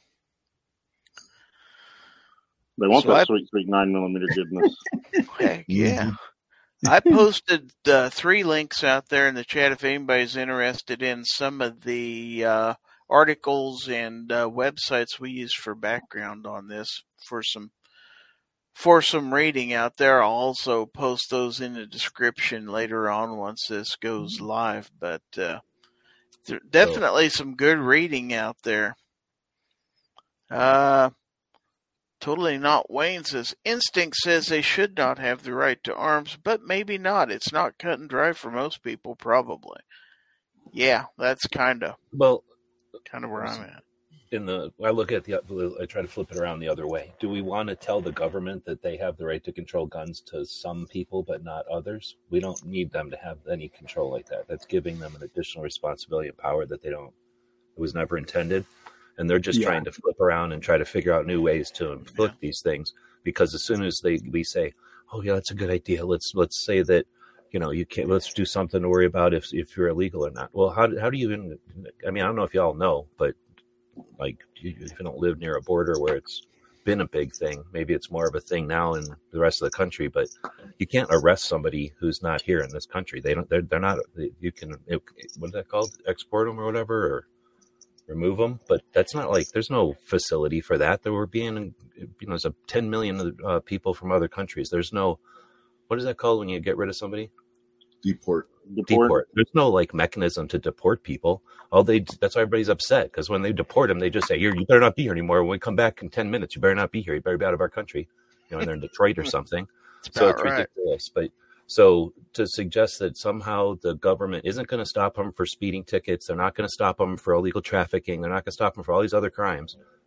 They want that sweet 9mm goodness. Heck yeah. I posted 3 links out there in the chat if anybody's interested in some of the articles and websites we use for background on this for some reading out there. I'll also post those in the description later on once this goes live. But there's definitely some good reading out there. Totally Not Wayne says, Instinct says they should not have the right to arms, but maybe not. It's not cut and dry for most people, probably. Yeah, that's kind of where I'm at. I look at I try to flip it around the other way. Do we want to tell the government that they have the right to control guns to some people but not others? We don't need them to have any control like that. That's giving them an additional responsibility and power that it was never intended. And they're just trying to flip around and try to figure out new ways to inflict these things. Because as soon as we say, "Oh yeah, that's a good idea," let's say that you can't. Let's do something to worry about if you're illegal or not. Well, how do you even? I don't know if y'all know, but if you don't live near a border where it's been a big thing, maybe it's more of a thing now in the rest of the country. But you can't arrest somebody who's not here in this country. They're not. You can. What is that called? Export them or whatever, or remove them, but that's not there's no facility for that. There were being, there's 10 million people from other countries. There's no, what is that called when you get rid of somebody? Deport. There's no mechanism to deport people. That's why everybody's upset, because when they deport them, they just say, you better not be here anymore. When we come back in 10 minutes, you better not be here. You better be out of our country. And they're in Detroit or something. So it's ridiculous. But so to suggest that somehow the government isn't going to stop them for speeding tickets, they're not going to stop them for illegal trafficking, they're not going to stop them for all these other crimes,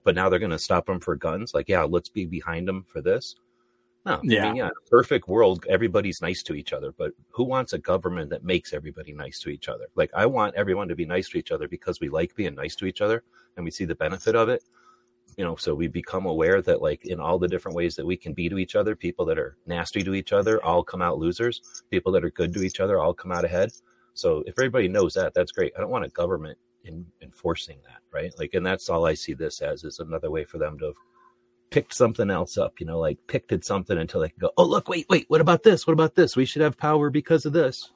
but now they're going to stop them for guns. Like, yeah, let's be behind them for this. No, Yeah. I mean, yeah, in a perfect world, everybody's nice to each other, but who wants a government that makes everybody nice to each other? Like, I want everyone to be nice to each other because we like being nice to each other and we see the benefit of it. You know, so we become aware that, like, in all the different ways that we can be to each other, people that are nasty to each other all come out losers. People that are good to each other all come out ahead. So if everybody knows that, that's great. I don't want a government enforcing that, right? Like, and that's all I see this as, is another way for them to have picked something else up, you know, like picked at something until they can go, oh, look, wait, what about this? What about this? We should have power because of this.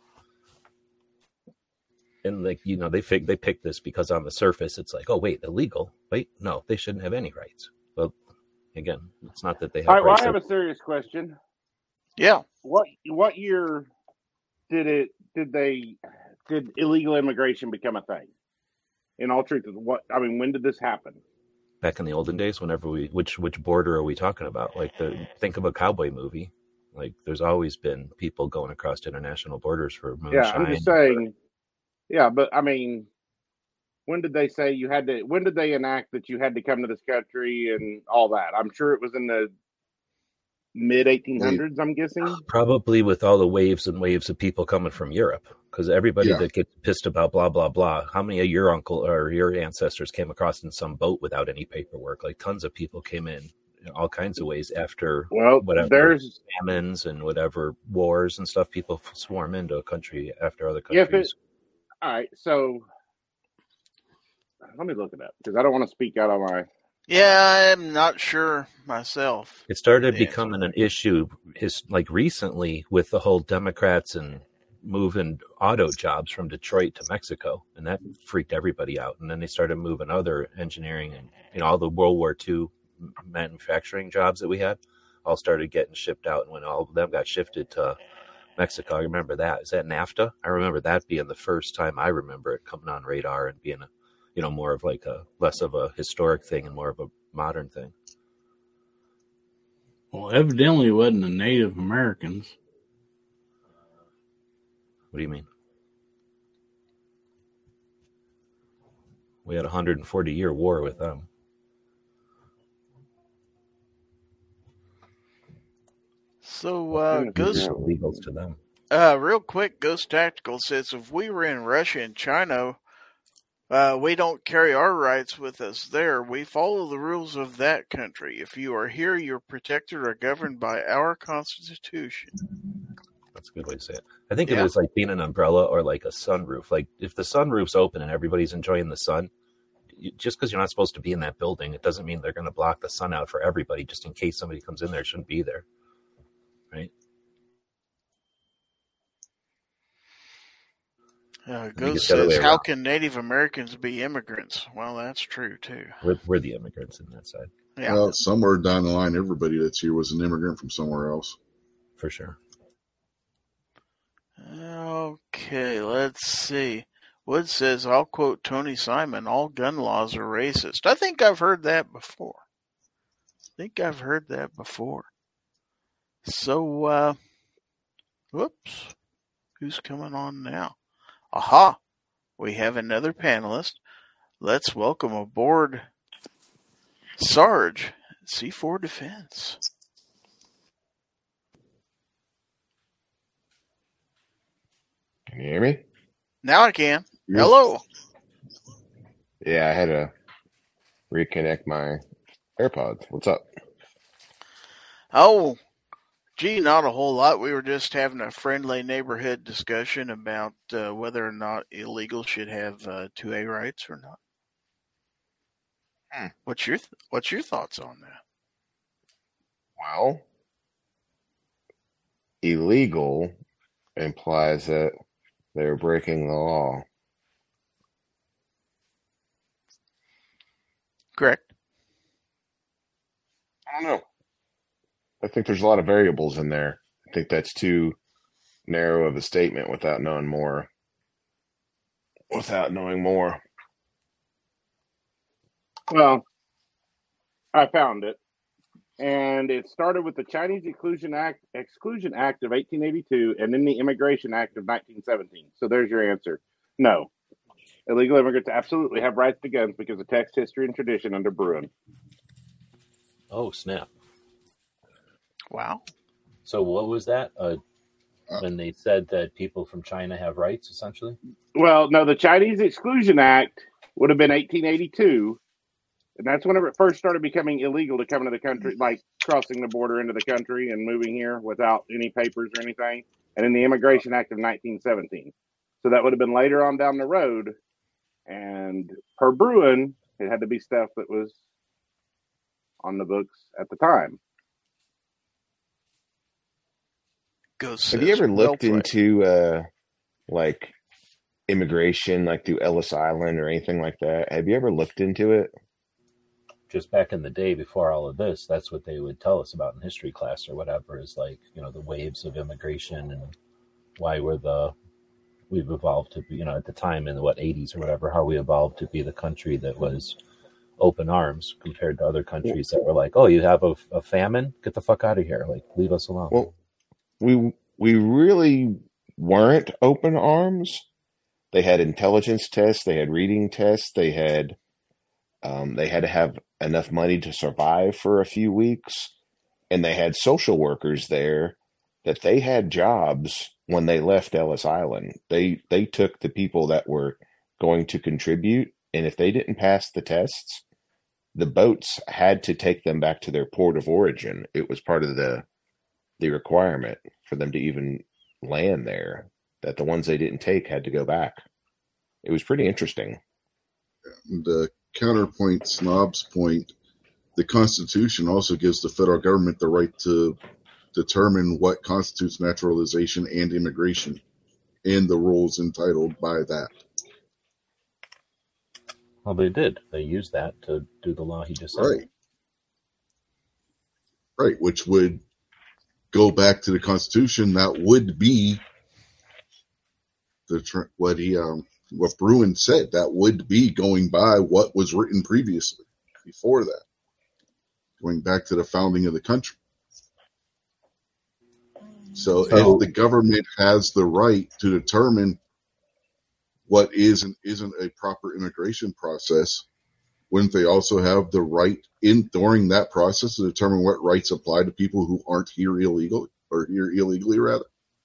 And, like, you know, they picked this because on the surface it's like, oh, wait, illegal. Wait, no, they shouldn't have any rights. Well, again, it's not that they have All right, well, rights. I have a serious question. Yeah. What year did illegal immigration become a thing? In all truth, when did this happen? Back in the olden days, whenever which border are we talking about? Like, think of a cowboy movie. Like, there's always been people going across international borders for moonshine. Yeah, I'm just saying. Yeah, but I mean, when did they say you had to? When did they enact that you had to come to this country and all that? I'm sure it was in the mid 1800s. I'm guessing. Probably with all the waves and waves of people coming from Europe, because everybody that gets pissed about blah blah blah. How many of your uncle or your ancestors came across in some boat without any paperwork? Like, tons of people came in all kinds of ways after. Well, whatever there's famines and whatever wars and stuff. People swarm into a country after other countries. All right, so let me look it up because I don't want to speak out of my. Yeah, I'm not sure myself. It started becoming an issue like recently with the whole Democrats and moving auto jobs from Detroit to Mexico, and that freaked everybody out. And then they started moving other engineering and, you know, all the World War II manufacturing jobs that we had all started getting shipped out. And when all of them got shifted to Mexico, I remember that. Is that NAFTA? I remember that being the first time I remember it coming on radar and being a, you know, more of like a less of a historic thing and more of a modern thing. Well, evidently it wasn't the Native Americans. What do you mean? We had a 140-year war with them. So, Ghost illegals to them. Real quick, Ghost Tactical says if we were in Russia and China, we don't carry our rights with us there. We follow the rules of that country. If you are here, you're protected or governed by our Constitution. That's a good way to say it. I think it was like being an umbrella or like a sunroof. Like, if the sunroof's open and everybody's enjoying the sun, just because you're not supposed to be in that building, it doesn't mean they're going to block the sun out for everybody just in case somebody comes in there shouldn't be there. Right? Ghost says, how can Native Americans be immigrants? Well, that's true, too. We're the immigrants in that side. Yeah. Well, somewhere down the line, everybody that's here was an immigrant from somewhere else. For sure. Okay, let's see. Wood says, I'll quote Tony Simon, all gun laws are racist. I think I've heard that before. So, whoops. Who's coming on now? Aha! We have another panelist. Let's welcome aboard Sarge, C4 Defense. Can you hear me? Now I can. Hello. Yeah, I had to reconnect my AirPods. What's up? Oh, gee, not a whole lot. We were just having a friendly neighborhood discussion about whether or not illegals should have 2A rights or not. What's your thoughts on that? Well, illegal implies that they're breaking the law. Correct. I don't know. I think there's a lot of variables in there. I think that's too narrow of a statement without knowing more. Well, I found it. And it started with the Chinese Exclusion Act of 1882 and then the Immigration Act of 1917. So there's your answer. No. illegal immigrants absolutely have rights to guns because of text, history, and tradition under Bruin. Oh, snap. Wow. So what was that? When they said that people from China have rights, essentially? Well, no, the Chinese Exclusion Act would have been 1882, and that's whenever it first started becoming illegal to come into the country, like crossing the border into the country and moving here without any papers or anything, and in the Immigration Act of 1917. So that would have been later on down the road, and per Bruin, it had to be stuff that was on the books at the time. Have you ever looked into like immigration, like through Ellis Island or anything like that? Have you ever looked into it? Just back in the day before all of this, that's what they would tell us about in history class or whatever, is like, you know, the waves of immigration and why we've evolved to be, you know, at the time in the 80s or whatever, how we evolved to be the country that was open arms compared to other countries that were like, oh, you have a famine? Get the fuck out of here. Like, leave us alone. Well, we really weren't open arms. They had intelligence tests. They had reading tests. They had to have enough money to survive for a few weeks. And they had social workers there that they had jobs when they left Ellis Island. They took the people that were going to contribute. And if they didn't pass the tests, the boats had to take them back to their port of origin. It was part of the requirement for them to even land there, that the ones they didn't take had to go back. It was pretty interesting. The counterpoint, Snob's point, the Constitution also gives the federal government the right to determine what constitutes naturalization and immigration and the rules entitled by that. Well, they did. They used that to do the law he just said. Right, which would go back to the Constitution. That would be what Bruin said. That would be going by what was written previously, before that, going back to the founding of the country. So if the government has the right to determine what is and isn't a proper immigration process, wouldn't they also have the right during that process to determine what rights apply to people who aren't here illegal, or here illegally rather?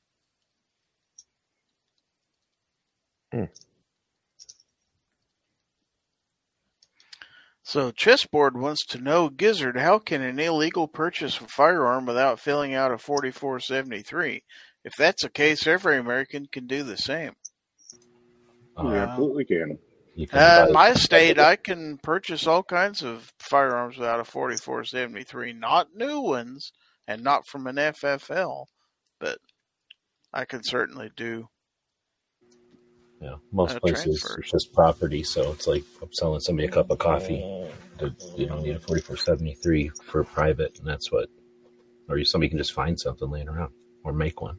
So Chessboard wants to know, Gizzard, how can an illegal purchase a firearm without filling out a 4473? If that's the case, every American can do the same. We absolutely can. In my state, I can purchase all kinds of firearms without a 4473, not new ones and not from an FFL, but I can certainly do. Yeah, most places it's just property, so it's like I'm selling somebody a cup of coffee. You don't need a 4473 for private, and that's what, or somebody can just find something laying around or make one.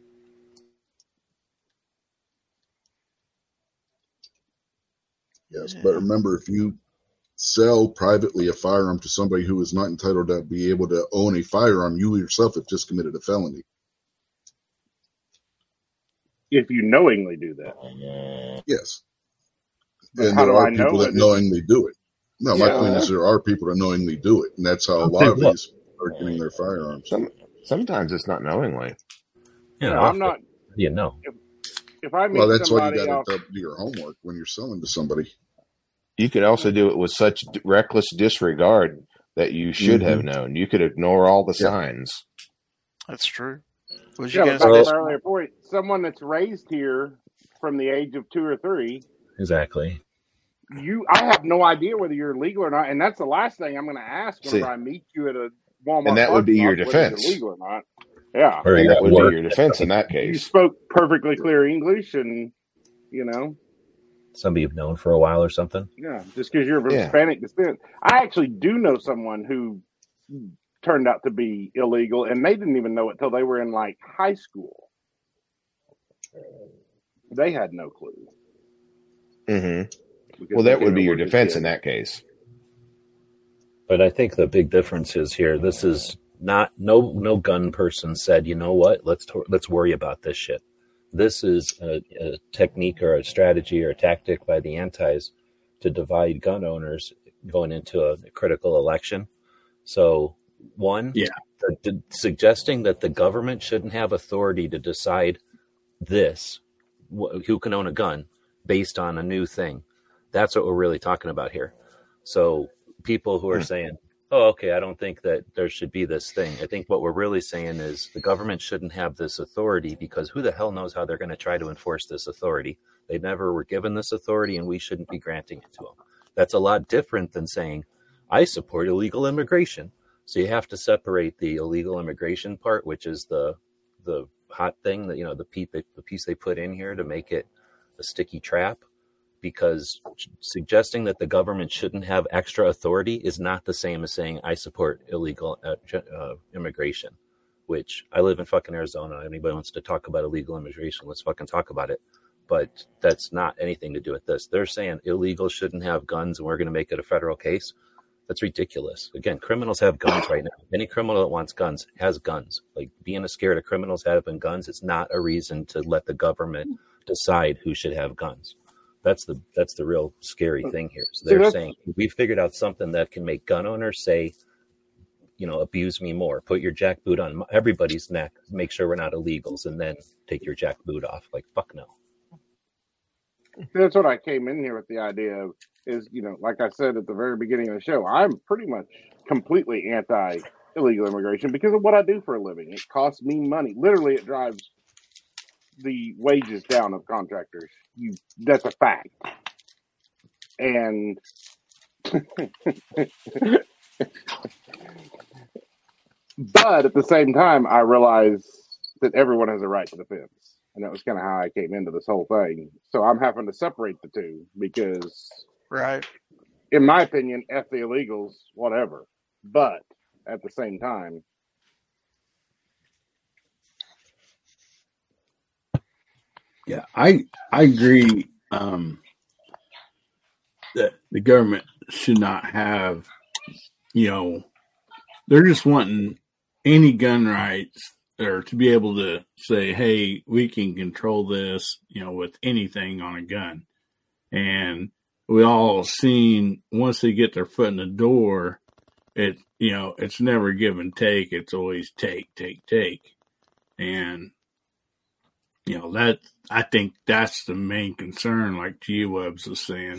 Yes, but remember, if you sell privately a firearm to somebody who is not entitled to be able to own a firearm, you yourself have just committed a felony. If you knowingly do that. Yes. But and there are people that knowingly do it. No, my point is there are people that knowingly do it, and that's how a lot of these are getting their firearms. Sometimes it's not knowingly. Yeah, no, I'm not. You know. If I meet that's why you got to do your homework when you're selling to somebody. You could also do it with such reckless disregard that you should have known. You could ignore all the signs. That's true. But back to my earlier point, someone that's raised here from the age of 2 or 3. Exactly. I have no idea whether you're legal or not, and that's the last thing I'm going to ask whenever I meet you at a Walmart. And that would be your defense. Legal or not? Yeah, or that would be your defense in that case. You spoke perfectly clear English, and somebody you've known for a while or something. Yeah, just because you're of Hispanic descent. I actually do know someone who turned out to be illegal, and they didn't even know it till they were in like high school. They had no clue. Mm-hmm. Well, that would be your defense in that case. But I think the big difference is here. This is not no gun person said, you know what? Let's worry about this shit. This is a technique or a strategy or a tactic by the antis to divide gun owners going into a critical election. So, one, suggesting that the government shouldn't have authority to decide this, who can own a gun, based on a new thing. That's what we're really talking about here. So people who are saying, oh, okay, I don't think that there should be this thing. I think what we're really saying is the government shouldn't have this authority, because who the hell knows how they're going to try to enforce this authority? They never were given this authority, and we shouldn't be granting it to them. That's a lot different than saying, I support illegal immigration. So you have to separate the illegal immigration part, which is the hot thing that, the piece they put in here to make it a sticky trap, because suggesting that the government shouldn't have extra authority is not the same as saying I support illegal immigration, which I live in fucking Arizona. If anybody wants to talk about illegal immigration, let's fucking talk about it. But that's not anything to do with this. They're saying illegals shouldn't have guns and we're going to make it a federal case. That's ridiculous. Again, criminals have guns right now. Any criminal that wants guns has guns. Like, being scared of criminals having guns, it's not a reason to let the government decide who should have guns. That's the real scary thing here. So they're saying, we figured out something that can make gun owners say, abuse me more. Put your jackboot on everybody's neck. Make sure we're not illegals, and then take your jackboot off. Like, fuck no. That's what I came in here with the idea of, is, like I said at the very beginning of the show, I'm pretty much completely anti-illegal immigration because of what I do for a living. It costs me money. Literally, it drives the wages down of contractors. That's a fact. And but at the same time, I realize that everyone has a right to defense. And that was kind of how I came into this whole thing. So I'm having to separate the two because, right, in my opinion, F the illegals, whatever. But at the same time, yeah, I agree that the government should not have, they're just wanting any gun rights, or to be able to say, hey, we can control this, with anything on a gun. And we all seen, once they get their foot in the door, it's never give and take. It's always take. And, that, I think that's the main concern, like G-Webs was saying.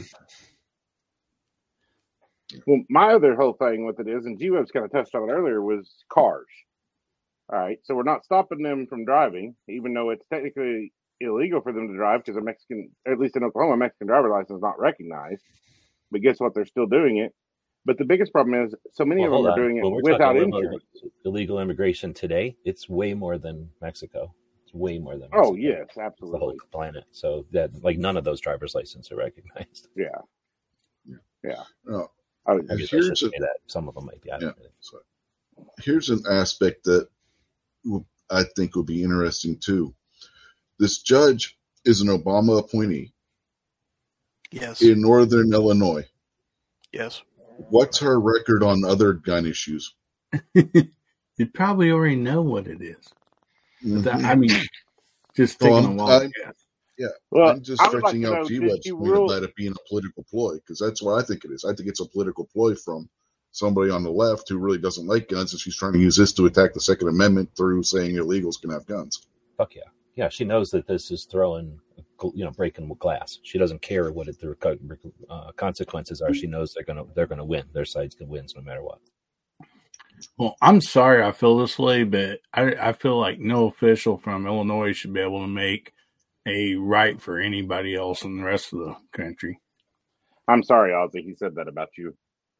Well, my other whole thing with it is, and G-Webs kind of touched on it earlier, was cars. All right, so we're not stopping them from driving, even though it's technically illegal for them to drive because a Mexican, at least in Oklahoma, Mexican driver's license is not recognized. But guess what? They're still doing it. But the biggest problem is so many of them are doing it without insurance. Illegal immigration today, it's way more than Mexico. It's way more than Mexico. Oh, yes, absolutely. The whole planet. So that, like, none of those driver's licenses are recognized. Yeah. Oh, I guess I should say that. Some of them might be. So here's an aspect that I think would be interesting too. This judge is an Obama appointee. Yes. In Northern Illinois. Yes. What's her record on other gun issues? You probably already know what it is. Mm-hmm. Just taking a while. Yeah. Well, I'm just stretching out G-Web's point about it being a political ploy, because that's what I think it is. I think it's a political ploy from somebody on the left who really doesn't like guns, and she's trying to use this to attack the Second Amendment through saying illegals can have guns. Fuck yeah. Yeah, she knows that this is breaking glass. She doesn't care what the consequences are. She knows they're gonna win. Their side's gonna win no matter what. Well, I'm sorry I feel this way, but I feel like no official from Illinois should be able to make a right for anybody else in the rest of the country. I'm sorry, Ozzy. He said that about you.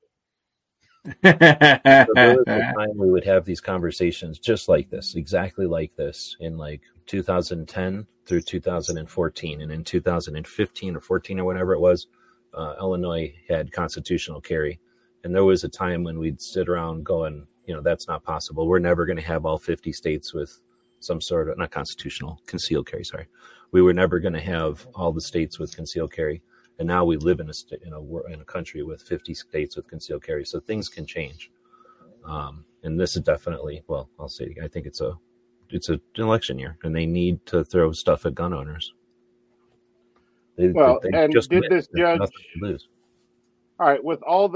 There was a time we would have these conversations just like this, exactly like this, in like 2010 through 2014, and in 2015 or 14 or whatever it was, Illinois had constitutional carry, and there was a time when we'd sit around going, that's not possible. We're never going to have all 50 states with some sort of, not constitutional, concealed carry. Sorry, we were never going to have all the states with concealed carry. And now we live in a country with 50 states with concealed carry, so things can change. And this is definitely, well, I'll say, I think it's a it's an election year, and they need to throw stuff at gun owners. They and just did this judge? Nothing to lose. All right,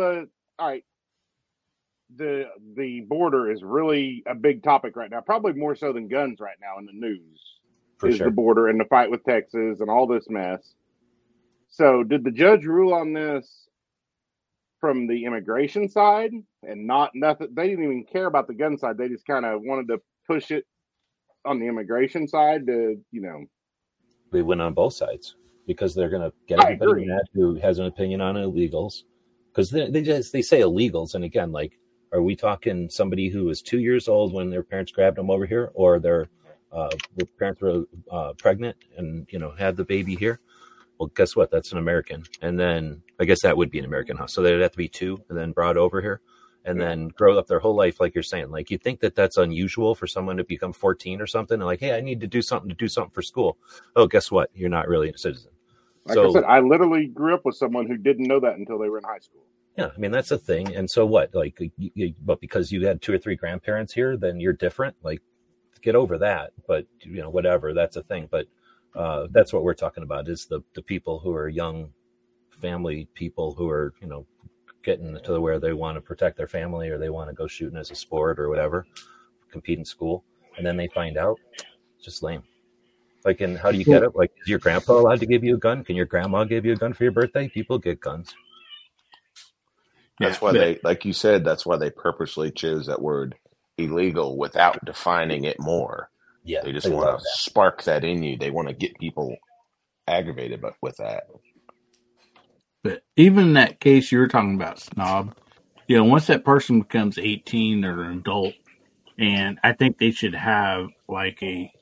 the border is really a big topic right now, probably more so than guns right now in the news. The border and the fight with Texas and all this mess. So did the judge rule on this from the immigration side and nothing? They didn't even care about the gun side. They just kind of wanted to push it on the immigration side to, They went on both sides because they're going to get everybody mad who has an opinion on illegals. Because they say illegals. And again, like, are we talking somebody who was 2 years old when their parents grabbed them over here, or their parents were pregnant and, had the baby here? Well, guess what? That's an American. And then I guess that would be an American, huh? So they'd have to be 2 and then brought over here and then grow up their whole life. Like you're saying, like, you think that that's unusual for someone to become 14 or something. And like, hey, I need to do something for school. Oh, guess what? You're not really a citizen. Like I said, I literally grew up with someone who didn't know that until they were in high school. Yeah, I mean, that's a thing. And so what? Like, but because you had 2 or 3 grandparents here, then you're different. Like, get over that. But, whatever, that's a thing. But that's what we're talking about is the people who are young family people who are, getting to where they want to protect their family or they want to go shooting as a sport or whatever, compete in school. And then they find out it's just lame. Like, and how do you get it? Like, is your grandpa allowed to give you a gun? Can your grandma give you a gun for your birthday? People get guns. That's why they, like you said, that's why they purposely chose that word illegal without defining it more. Yeah. They just want to spark that in you. They want to get people aggravated with that. But even in that case you were talking about, Snob, once that person becomes 18 or an adult, and I think they should have like a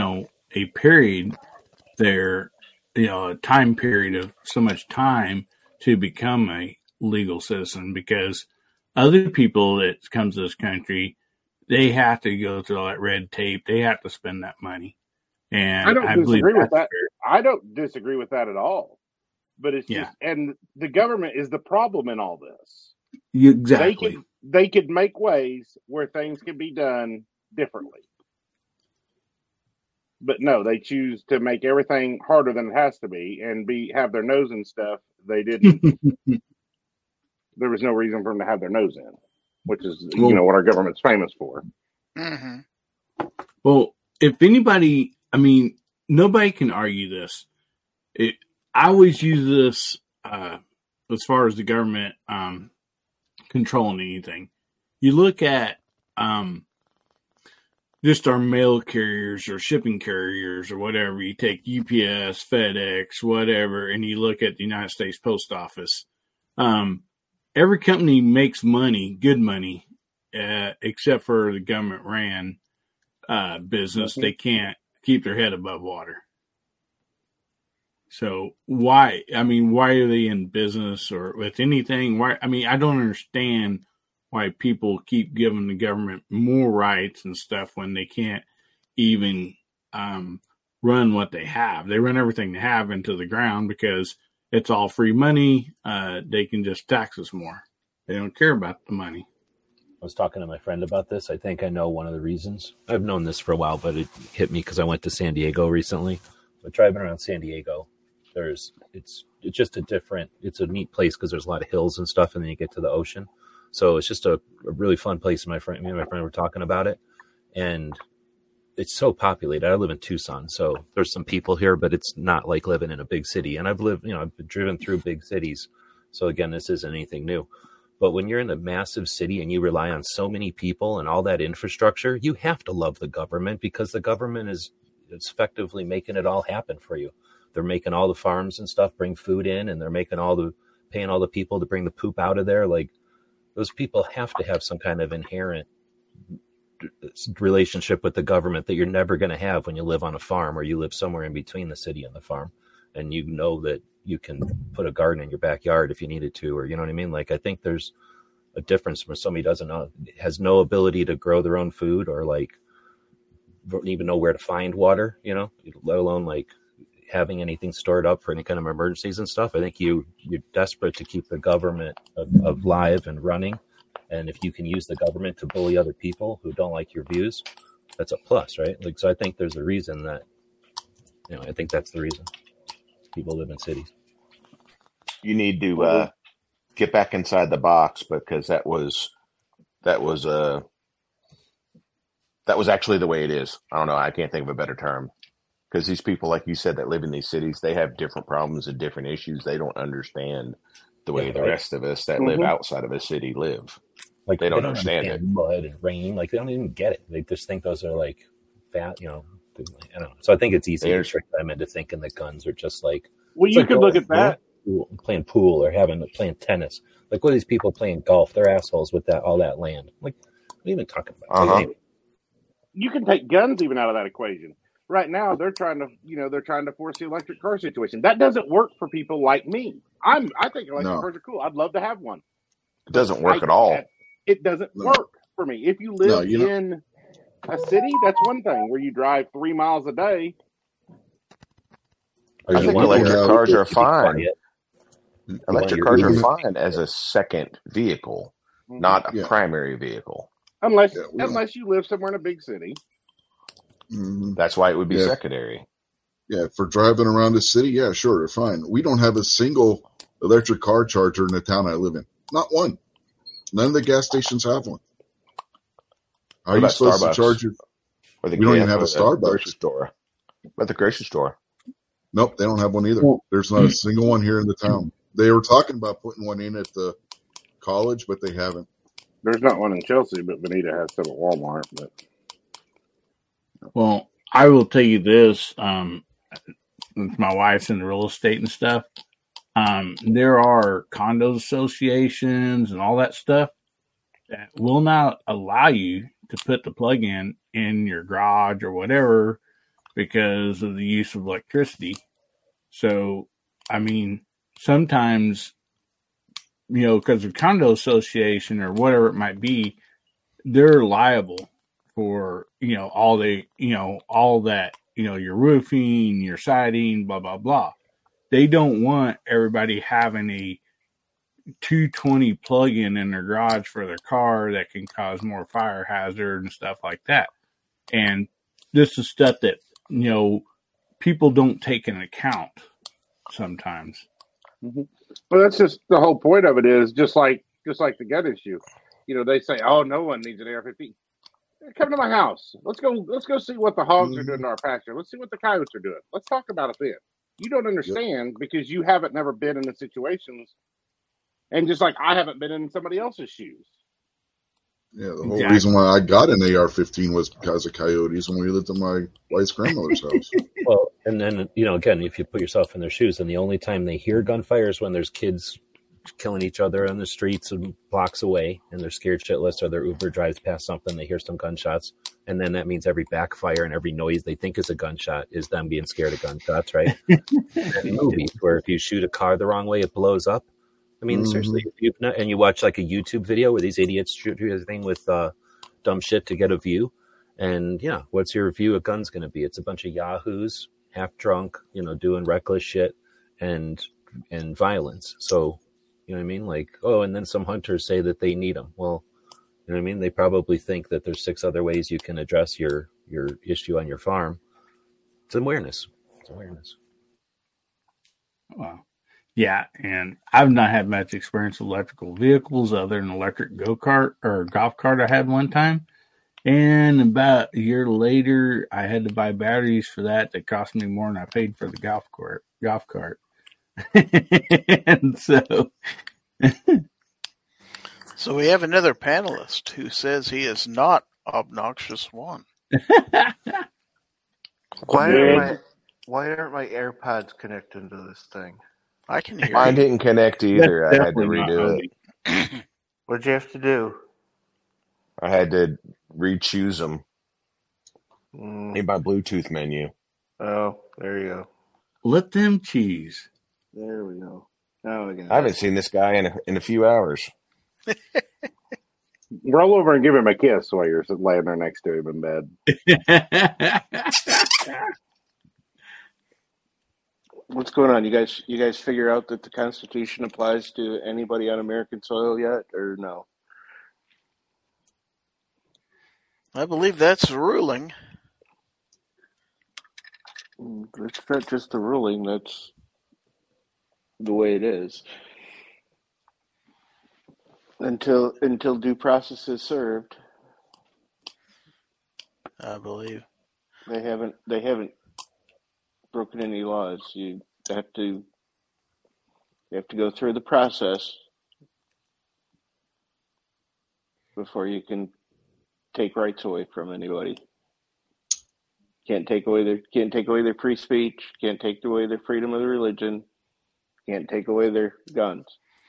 period there, a time period of so much time to become a legal citizen, because other people that come to this country, they have to go through all that red tape. They have to spend that money. And I don't disagree with that. I don't disagree with that at all. But it's just, and the government is the problem in all this. Exactly. They could make ways where things can be done differently. But no, they choose to make everything harder than it has to be and have their nose in stuff they didn't. There was no reason for them to have their nose in, which is, what our government's famous for. Mm-hmm. Well, if anybody, nobody can argue this. I always use this as far as the government controlling anything. You look at just our mail carriers or shipping carriers or whatever. You take UPS, FedEx, whatever, and you look at the United States Post Office. Every company makes money, good money, except for the government ran business. Mm-hmm. They can't keep their head above water. So why are they in business or with anything? Why? I don't understand why people keep giving the government more rights and stuff when they can't even run what they have. They run everything they have into the ground because it's all free money. They can just tax us more. They don't care about the money. I was talking to my friend about this. I think I know one of the reasons. I've known this for a while, but it hit me because I went to San Diego recently. But driving around San Diego, it's just it's a neat place because there's a lot of hills and stuff, and then you get to the ocean. So it's just a really fun place. Me and my friend were talking about it, and it's so populated. I live in Tucson, so there's some people here, but it's not like living in a big city. And I've driven through big cities. So again, this isn't anything new. But when you're in a massive city and you rely on so many people and all that infrastructure, you have to love the government because the government is effectively making it all happen for you. They're making all the farms and stuff bring food in, and they're paying all the people to bring the poop out of there. Like, those people have to have some kind of inherent relationship with the government that you're never going to have when you live on a farm or you live somewhere in between the city and the farm. And you know that you can put a garden in your backyard if you needed to, or you know what I mean? Like, I think there's a difference when somebody has no ability to grow their own food or like don't even know where to find water, let alone like having anything stored up for any kind of emergencies and stuff. I think you're desperate to keep the government alive and running. And if you can use the government to bully other people who don't like your views, that's a plus, right? Like, so I think there's a reason that, I think that's the reason people live in cities. You need to get back inside the box, because that was actually the way it is. I don't know. I can't think of a better term, because these people, like you said, that live in these cities, they have different problems and different issues. They don't understand the way the rest of us that live outside of a city live. Like, they don't understand it. Mud and rain, like they don't even get it. They just think those are like fat, I don't know. So I think it's easy to trick them into thinking that guns are just like. Well, you could look at that. Playing pool or playing tennis. Like, what are these people playing golf? They're assholes with all that land. Like, what are you even talking about? You can take guns even out of that equation. Right now, they're trying to force the electric car situation. That doesn't work for people like me. I think electric cars are cool. I'd love to have one. It doesn't work at all. It doesn't work for me. If you live in a city, that's one thing. Where you drive 3 miles a day. I think electric cars are fine. Electric cars are fine as a second vehicle, not a primary vehicle. Unless you live somewhere in a big city. That's why it would be secondary. Yeah, for driving around the city, yeah, sure, they're fine. We don't have a single electric car charger in the town I live in. Not one. None of the gas stations have one. How are you supposed to charge your... We don't even have a Starbucks store. At the grocery store. Nope, they don't have one either. There's not a single one here in the town. They were talking about putting one in at the college, but they haven't. There's not one in Chelsea, but Bonita has some at Walmart. But well, I will tell you this: with my wife's in real estate and stuff, there are condo associations and all that stuff that will not allow you to put the plug in your garage or whatever because of the use of electricity. So, I mean, sometimes, because of condo association or whatever it might be, they're liable for, all that, your roofing, your siding, blah, blah, blah. They don't want everybody having a 220 plug-in in their garage for their car that can cause more fire hazard and stuff like that. And this is stuff that, people don't take into account sometimes. Mm-hmm. Well, that's just the whole point of it is just like the gun issue. They say, "Oh, no one needs an AR-15." Come to my house. Let's go see what the hogs are doing to our pasture. Let's see what the coyotes are doing. Let's talk about it then. You don't understand because you haven't never been in the situations, and just like I haven't been in somebody else's shoes. Yeah, the whole reason why I got an AR-15 was because of coyotes when we lived in my wife's grandmother's house. Well, and then, again, if you put yourself in their shoes, and the only time they hear gunfire is when there's kids killing each other on the streets and blocks away, and they're scared shitless, or their Uber drives past something, they hear some gunshots, and then that means every backfire and every noise they think is a gunshot is them being scared of gunshots, right? And movies where if you shoot a car the wrong way, it blows up. I mean, seriously, and you watch like a YouTube video where these idiots shoot everything with dumb shit to get a view. And what's your view of guns going to be? It's a bunch of yahoos, half drunk, doing reckless shit and violence. So, you know what I mean? Like, and then some hunters say that they need them. Well, you know what I mean? They probably think that there's 6 other ways you can address your issue on your farm. It's awareness. Wow. Yeah, and I've not had much experience with electrical vehicles other than electric go-kart or golf cart I had one time. And about a year later, I had to buy batteries for that cost me more than I paid for the golf cart. And so... So we have another panelist who says he is not obnoxious one. Why aren't my AirPods connected to this thing? I can hear Mine didn't connect either. I had to redo it. What did you have to do? I had to re-choose them in my Bluetooth menu. Oh, there you go. Let them choose. There we go. Now we got I haven't seen this guy in a few hours. Roll over and give him a kiss while you're laying there next to him in bed. What's going on? You guys figure out that the Constitution applies to anybody on American soil yet, or no? I believe that's the ruling. It's not just the ruling, that's the way it is. Until due process is served, I believe they haven't broken any laws. You have to go through the process before you can take rights away from anybody. Can't take away their free speech, can't take away their freedom of religion, can't take away their guns.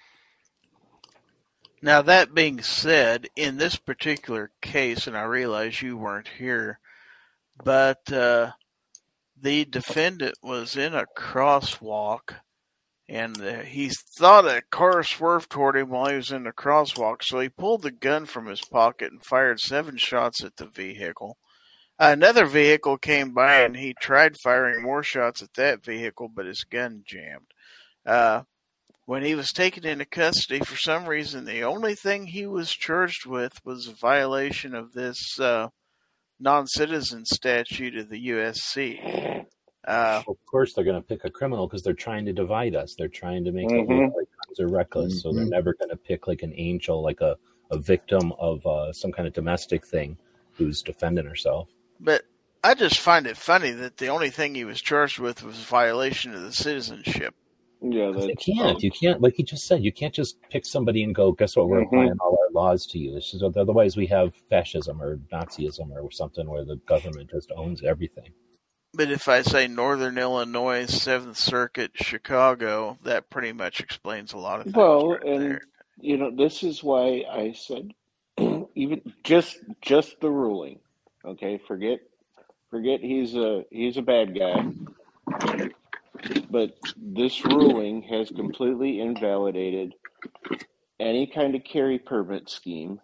Now, that being said, in this particular case, and I realize you weren't here, but the defendant was in a crosswalk, and he thought a car swerved toward him while he was in the crosswalk, so he pulled the gun from his pocket and fired 7 shots at the vehicle. Another vehicle came by, and he tried firing more shots at that vehicle, but his gun jammed. When he was taken into custody, for some reason, the only thing he was charged with was a violation of this non-citizen statute of the USC. Of course, they're going to pick a criminal because they're trying to divide us. They're trying to make it look like guns are reckless. So they're never going to pick like an angel, like a victim of some kind of domestic thing who's defending herself. But I just find it funny that the only thing he was charged with was violation of the citizenship. Yeah, you can't, like he just said, you can't just pick somebody and go, guess what, we're applying all our laws to you. It's just, otherwise we have fascism or Nazism or something where the government just owns everything. But if I say Northern Illinois, 7th Circuit, Chicago, that pretty much explains a lot of things. Well, right and there. you know, this is why I said even just the ruling. Okay, forget he's a bad guy. But this ruling has completely invalidated any kind of carry permit scheme.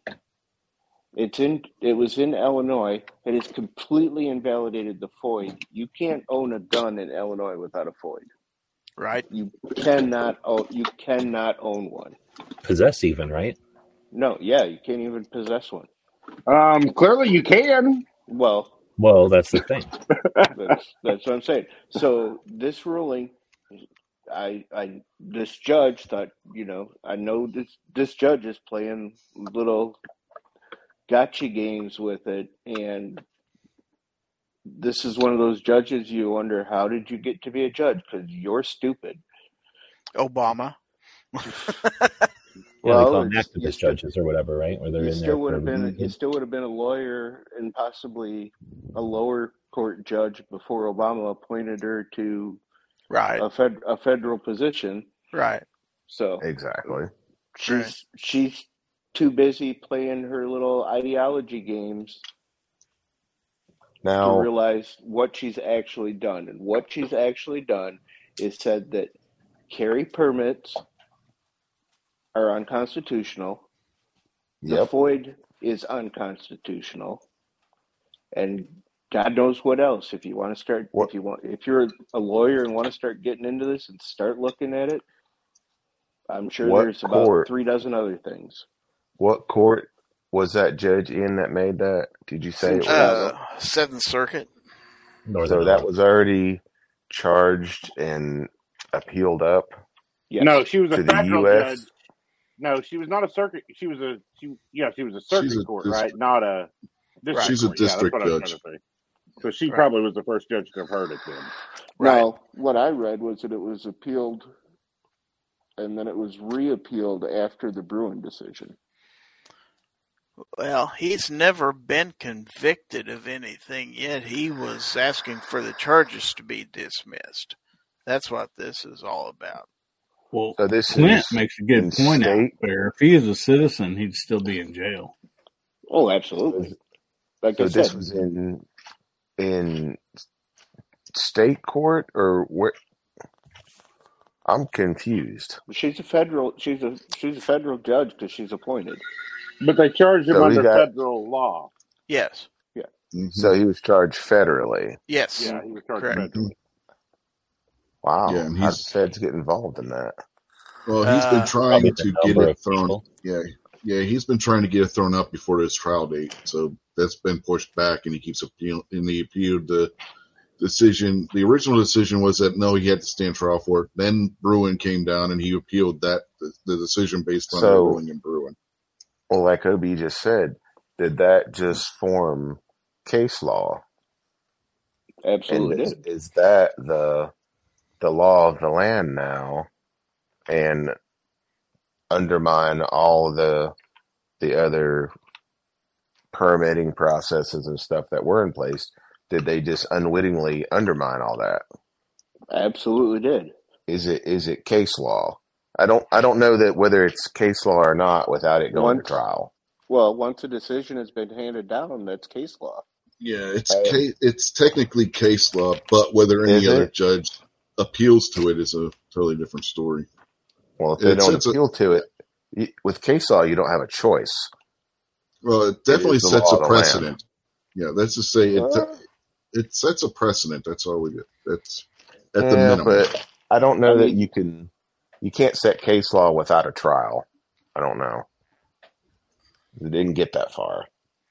It was in Illinois. It has completely invalidated the FOID. You can't own a gun in Illinois without a FOID. Right. You cannot own one. Possess even, right? No, yeah, you can't even possess one. Clearly you can. Well, that's the thing. That's what I'm saying. So this ruling, this judge thought, I know this judge is playing little gotcha games with it, and this is one of those judges you wonder, how did you get to be a judge? Because you're stupid. Obama. Yeah, they call them activist judges or whatever, right? Where they're you in still there. would have been a lawyer and possibly a lower court judge before Obama appointed her to a federal position. Right. So exactly, she's too busy playing her little ideology games now to realize what she's actually done. And what she's actually done is said that carry permits are unconstitutional. The FOID is unconstitutional, and God knows what else. If you want to start, if you're a lawyer and want to start getting into this and start looking at it, I'm sure there's about 3 dozen other things. What court was that judge in that made that? Did you say it was 7th Circuit? So that was already charged and appealed up. Yes. No, she was a to the federal US? judge. No, she was not a circuit. She was a circuit court, right? Not a district. She's a court. district that's what I was judge. trying to say. So she probably was the first judge to have heard it then. Now, what I read was that it was appealed, and then it was reappealed after the Bruin decision. Well, he's never been convicted of anything yet. He was asking for the charges to be dismissed. That's what this is all about. Well, So this Clint is makes a good in point out state? there. If he is a citizen, he'd still be in jail. Oh, absolutely. Like So I this said, was in state court or where? I'm confused. she's a federal judge because she's appointed. But they charged him So he under got- federal law. Yes. So he was charged federally. Yes. Yeah, he was charged Correct. federally. Wow. Yeah, and How did he's- feds get involved in that? Well, he's been trying Probably to the get number it of thrown. people. Yeah, Yeah, he's been trying to get it thrown out before his trial date, so that's been pushed back, and he keeps appealing. And he appealed the decision. The original decision was that no, he had to stand trial for it. Then Bruen came down, and he appealed the decision based on the ruling in Bruen. Well, like Obi just said, did that just form case law? Absolutely. And is that the law of the land now, and undermine all the other permitting processes and stuff that were in place? Did they just unwittingly undermine all that? Absolutely did. Is it case law? I don't know that whether it's case law or not without it going to trial. Well, once a decision has been handed down, that's case law. Yeah, it's technically case law, but whether any other judge appeals to it is a totally different story. Well, if they don't appeal to it, with case law, you don't have a choice. Well, it definitely sets a precedent. Yeah, that's to say it sets a precedent. That's all we get. That's at the minimum. But I don't know that you can't set case law without a trial. I don't know. It didn't get that far.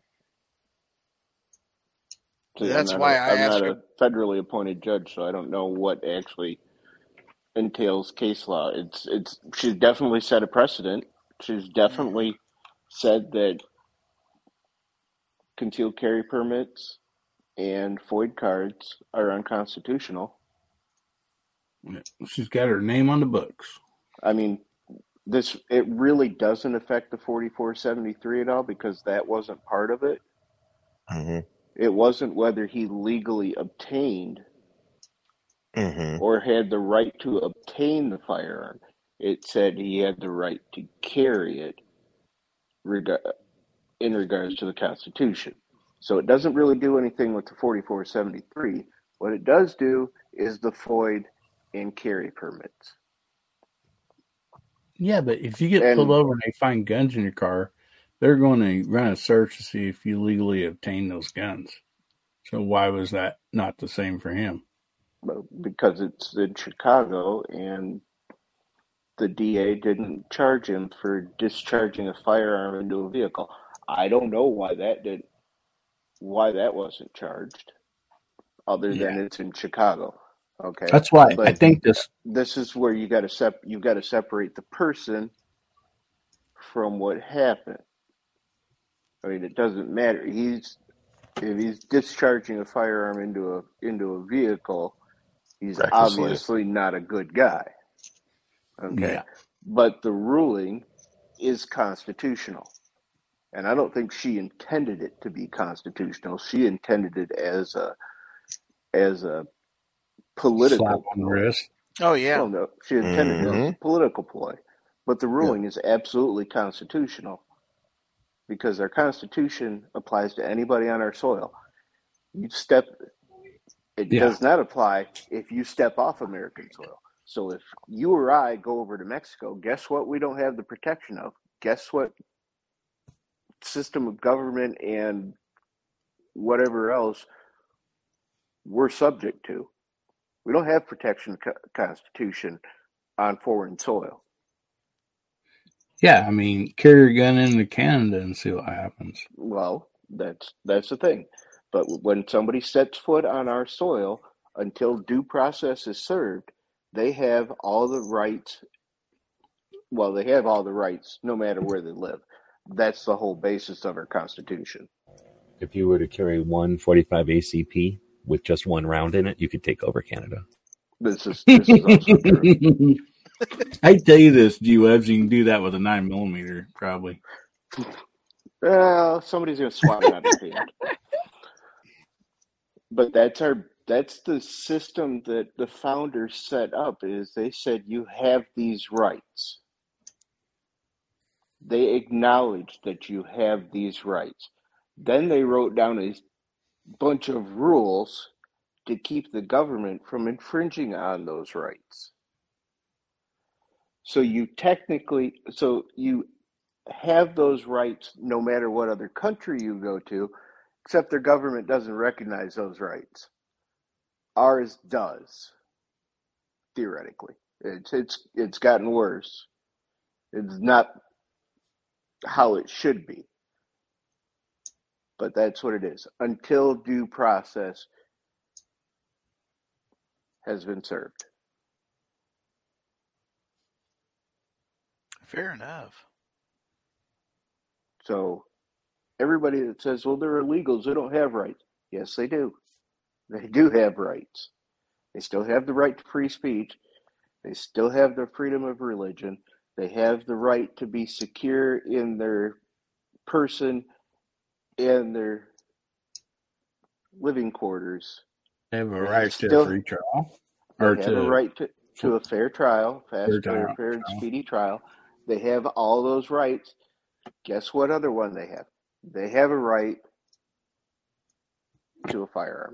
See, I'm not a federally appointed judge, so I don't know what actually entails case law. She's definitely set a precedent. She's definitely said that concealed carry permits and FOID cards are unconstitutional. She's got her name on the books. I mean, it really doesn't affect the 4473 at all, because that wasn't part of it. Mm-hmm. It wasn't whether he legally obtained or had the right to obtain the firearm. It said he had the right to carry it in regards to the Constitution. So it doesn't really do anything with the 4473. What it does do is the FOID and carry permits. Yeah, but if you get pulled over and they find guns in your car, they're going to run a search to see if you legally obtained those guns. So why was that not the same for him? Because it's in Chicago, and the DA didn't charge him for discharging a firearm into a vehicle. I don't know why that wasn't charged, other than it's in Chicago. Okay, that's why I think this is where you got to separate the person from what happened. I mean, it doesn't matter. If he's discharging a firearm into a vehicle, he's obviously not a good guy. Okay, but the ruling is constitutional, and I don't think she intended it to be constitutional. She intended it as a political slap on the wrist. Oh yeah. Well, no, she intended it as a political ploy, but the ruling is absolutely constitutional, because our Constitution applies to anybody on our soil. It does not apply if you step off American soil. So if you or I go over to Mexico, guess what we don't have the protection of? Guess what system of government and whatever else we're subject to? We don't have protection Constitution on foreign soil. Yeah, I mean, carry your gun into Canada and see what happens. Well, that's the thing. But when somebody sets foot on our soil, until due process is served, they have all the rights. Well, they have all the rights no matter where they live. That's the whole basis of our Constitution. If you were to carry 145 ACP with just one round in it, you could take over Canada. This is also true. I tell you this, G-Webs, you can do that with a 9mm, probably. Well, somebody's going to swat it out of your hand. But that's the system that the founders set up. Is they said you have these rights. They acknowledged that you have these rights. Then they wrote down a bunch of rules to keep the government from infringing on those rights. So you have those rights no matter what other country you go to, except their government doesn't recognize those rights. Ours does, theoretically. It's gotten worse. It's not how it should be. But that's what it is. Until due process has been served. Fair enough. So everybody that says, well, they're illegals, they don't have rights. Yes, they do. They do have rights. They still have the right to free speech. They still have the freedom of religion. They have the right to be secure in their person and their living quarters. They have a right to Still- a free trial. They Or have to a right to a fair trial, fair and trial. speedy trial. They have all those rights. Guess what other one they have? They have a right to a firearm.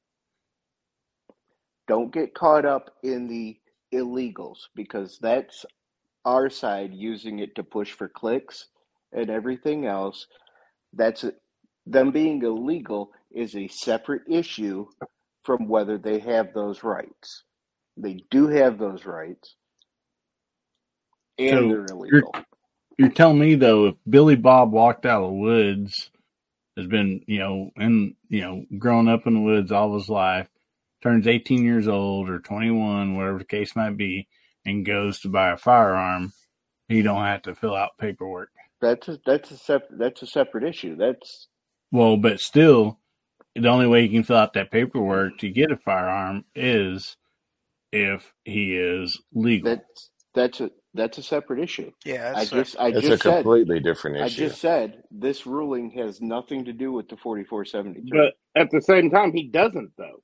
Don't get caught up in the illegals, because that's our side using it to push for clicks and everything else. Them being illegal is a separate issue from whether they have those rights. They do have those rights, and So they're illegal. You're telling me, though, if Billy Bob walked out of the woods, has been, growing up in the woods all his life, turns 18 years old or 21, whatever the case might be, and goes to buy a firearm, he don't have to fill out paperwork. That's a separate issue. But still, the only way you can fill out that paperwork to get a firearm is if he is legal. That's a separate issue. Yeah, It's a completely different issue. I just said this ruling has nothing to do with the 4473. But at the same time, he doesn't, though.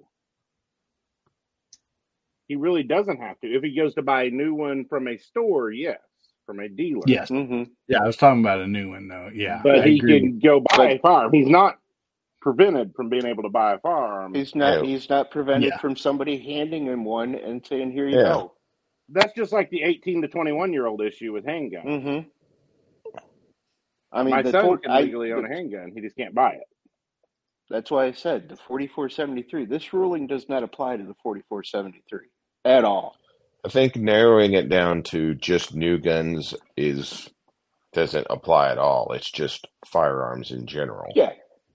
He really doesn't have to. If he goes to buy a new one from a store, yes. From a dealer. Yes. Mm-hmm. Yeah, I was talking about a new one, though. Yeah. But I he agree. can go buy a firearm. He's not prevented from being able to buy a firearm. He's not prevented from somebody handing him one and saying, here you go. That's just like the 18 to 21-year-old issue with handguns. Mm-hmm. I mean, my son can legally own a handgun. He just can't buy it. That's why I said the 4473. This ruling does not apply to the 4473 at all. I think narrowing it down to just new guns doesn't apply at all. It's just firearms in general. Yeah.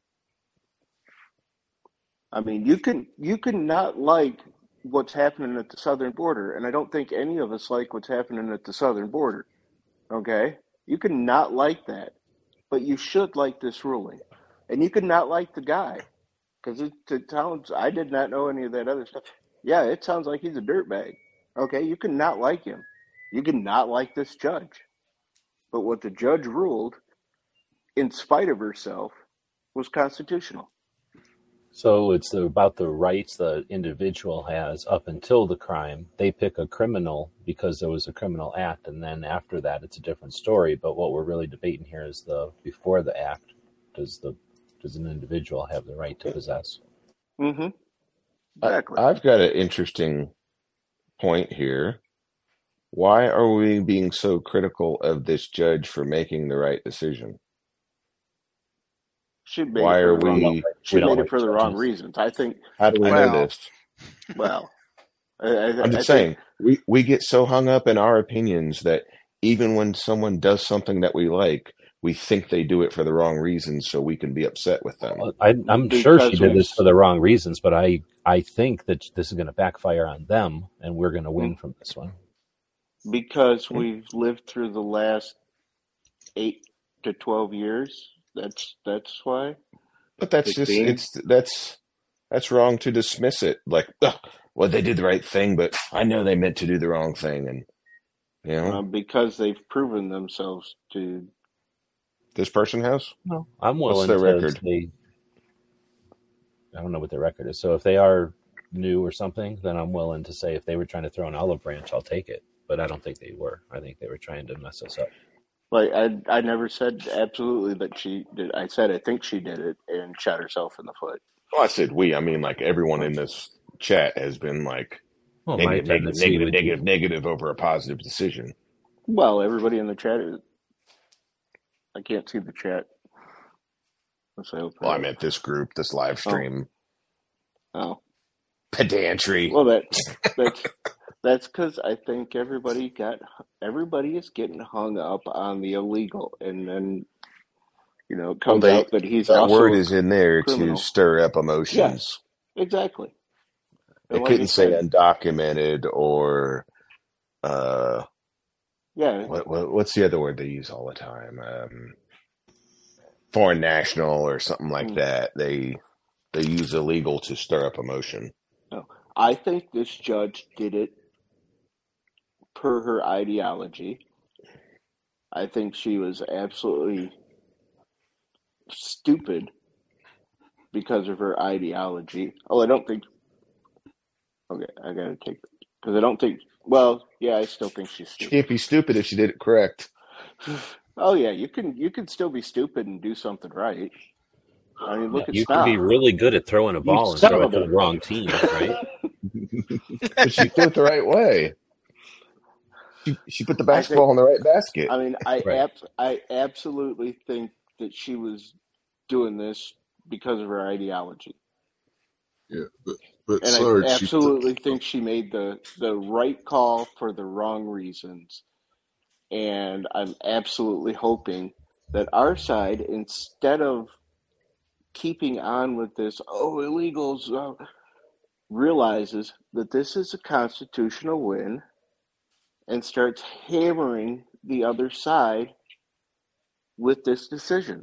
I mean, you can not like what's happening at the southern border, and I don't think any of us like what's happening at the southern border. Okay? You can not like that, but you should like this ruling. And you can not like the guy, because it sounds, I did not know any of that other stuff. Yeah, it sounds like he's a dirtbag. Okay, you can not like him. You can not like this judge. But what the judge ruled, in spite of herself, was constitutional. So it's about the rights the individual has up until the crime. They pick a criminal because there was a criminal act, and then after that, it's a different story. But what we're really debating here is before the act, does an individual have the right to possess? Mm-hmm. Exactly. I've got an interesting point here. Why are we being so critical of this judge for making the right decision? She made Why it are for we? the wrong reasons. I think. How do we know this? Well, I'm just saying we get so hung up in our opinions that even when someone does something that we like, we think they do it for the wrong reasons, so we can be upset with them. I'm sure she did this for the wrong reasons, but I think that this is going to backfire on them, and we're going to win from this one. Because we've lived through the last 8 to 12 years. That's why. But that's that's wrong to dismiss it. Like, well, they did the right thing, but I know they meant to do the wrong thing, and because they've proven themselves to. This person has? No, I'm willing What's their to record? say, I don't know what their record is. So if they are new or something, then I'm willing to say if they were trying to throw an olive branch, I'll take it. But I don't think they were. I think they were trying to mess us up. Like I never said absolutely that she did. I said I think she did it and shot herself in the foot. Well, I said we. I mean, like everyone in this chat has been like negative over a positive decision. Well, everybody in the chat is. I can't see the chat. Well, I meant this group, this live stream. Oh. Pedantry. Well, That's because I think everybody is getting hung up on the illegal, and then it Well, comes out that he's that word also is in there a to criminal. stir up Yes, emotions. exactly. And It like I couldn't say said, undocumented or yeah, what's the other word they use all the time? Foreign national or something like that. They use illegal to stir up emotion. no, I think this judge did it per her ideology. I think she was absolutely stupid because of her ideology. Oh, I don't think. Okay, I gotta take it because I don't think. Well, yeah, I still think she's She stupid. can't be stupid if she did it correct. Oh yeah, you can still be stupid and do something right. I mean, look at You can be Snob. really good at throwing a You ball and son throw it of to a the wrong team, right? But she threw it the right way. She put the I think. basketball in the right basket. I mean, Right. I absolutely think that she was doing this because of her ideology, Yeah, but and I Sarge, absolutely think she made the right call for the wrong reasons. And I'm absolutely hoping that our side, instead of keeping on with this, illegals, realizes that this is a constitutional win and starts hammering the other side with this decision.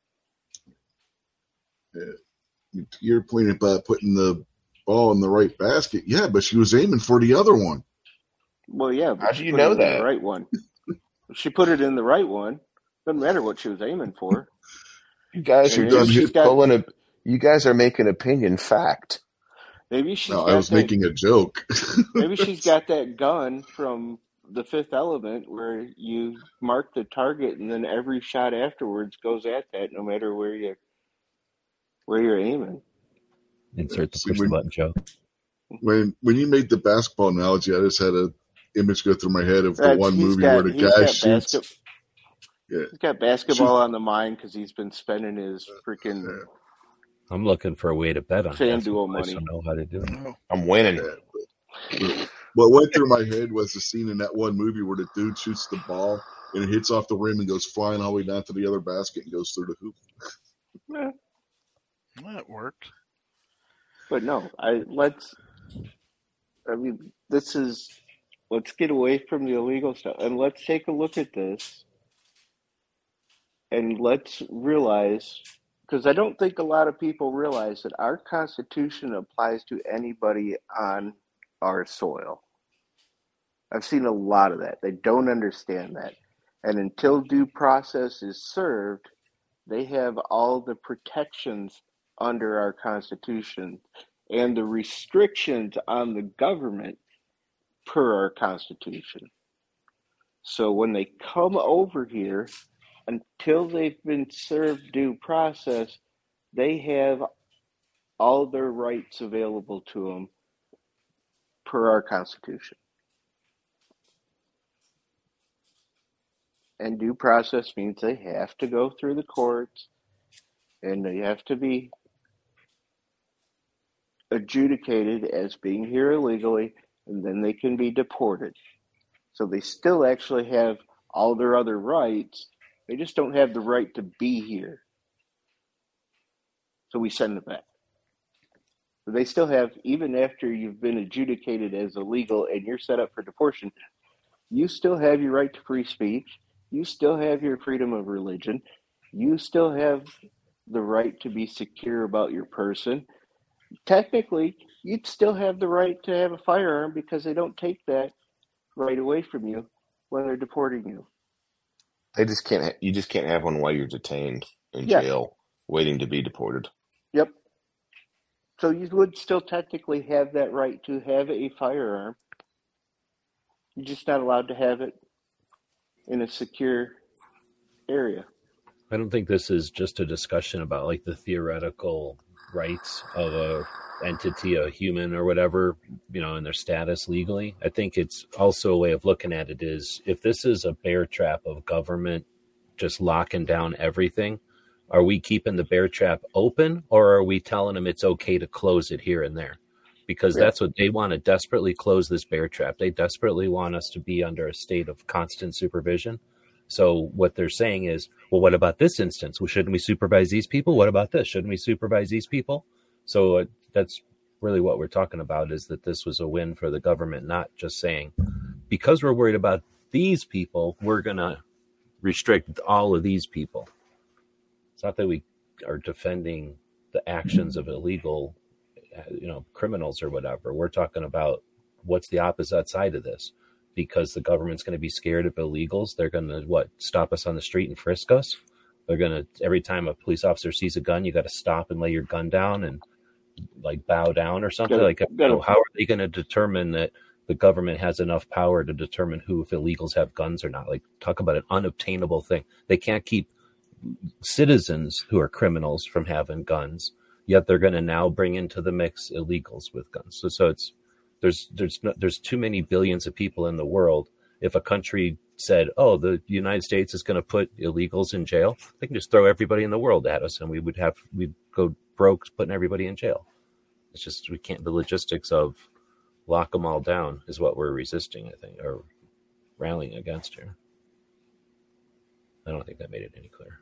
to your point about putting the ball in the right basket, yeah, but she was aiming for the other one. Well, yeah, but How do she you put know it in that? the right one. She put it in the right one. Doesn't matter what she was aiming for. You guys And are maybe just she's got. pulling you guys are making opinion fact. Maybe she's No, got I was that. making a joke. Maybe she's got that gun from The Fifth Element where you mark the target and then every shot afterwards goes at that, no matter where you're aiming. Insert the See, push the button joke. when you made the basketball analogy, I just had an image go through my head of the one He's movie where the guy got shoots. Yeah, He's got basketball on the mind because he's been spending his freaking I'm looking for a way to bet on FanDuel basketball. I money. just don't know how to do it. I'm winning. What went through my head was the scene in that one movie where the dude shoots the ball and it hits off the rim and goes flying all the way down to the other basket and goes through the hoop. Yeah. That worked. But no, let's get away from the illegal stuff and let's take a look at this and let's realize, because I don't think a lot of people realize that our Constitution applies to anybody on our soil. I've seen a lot of that. They don't understand that. And until due process is served, they have all the protections under our Constitution and the restrictions on the government per our Constitution. So when they come over here, until they've been served due process, they have all their rights available to them per our Constitution. And due process means they have to go through the courts and they have to be adjudicated as being here illegally, and then they can be deported. So they still actually have all their other rights. They just don't have the right to be here. So we send them back. But they still have, even after you've been adjudicated as illegal and you're set up for deportation, you still have your right to free speech. You still have your freedom of religion. You still have the right to be secure about your person. Technically, you'd still have the right to have a firearm because they don't take that right away from you when they're deporting you. They just can't. You just can't have one while you're detained in Yeah. jail, waiting to be deported. Yep. So you would still technically have that right to have a firearm. You're just not allowed to have it in a secure area. I don't think this is just a discussion about like the theoretical rights of a entity, a human or whatever, and their status legally. I think it's also a way of looking at it is if this is a bear trap of government just locking down everything, are we keeping the bear trap open or are we telling them it's okay to close it here and there? because that's what they want to desperately close this bear trap. They desperately want us to be under a state of constant supervision. So what they're saying is, well, what about this instance? Well, shouldn't we supervise these people? What about this? Shouldn't we supervise these people? So that's really what we're talking about, is that this was a win for the government, not just saying, because we're worried about these people, we're going to restrict all of these people. It's not that we are defending the actions of illegal, criminals or whatever. We're talking about what's the opposite side of this, because the government's going to be scared of illegals. They're going to stop us on the street and frisk us. They're going to, every time a police officer sees a gun, you got to stop and lay your gun down and bow down or something. How are they going to determine that the government has enough power to determine if illegals have guns or not? Talk about an unobtainable thing. They can't keep citizens who are criminals from having guns, yet they're going to now bring into the mix illegals with guns. So it's there's too many billions of people in the world. If a country said, "Oh, the United States is going to put illegals in jail," they can just throw everybody in the world at us, and we'd go broke putting everybody in jail. It's just we can't. The logistics of lock them all down is what we're resisting, I think, or rallying against here. I don't think that made it any clearer.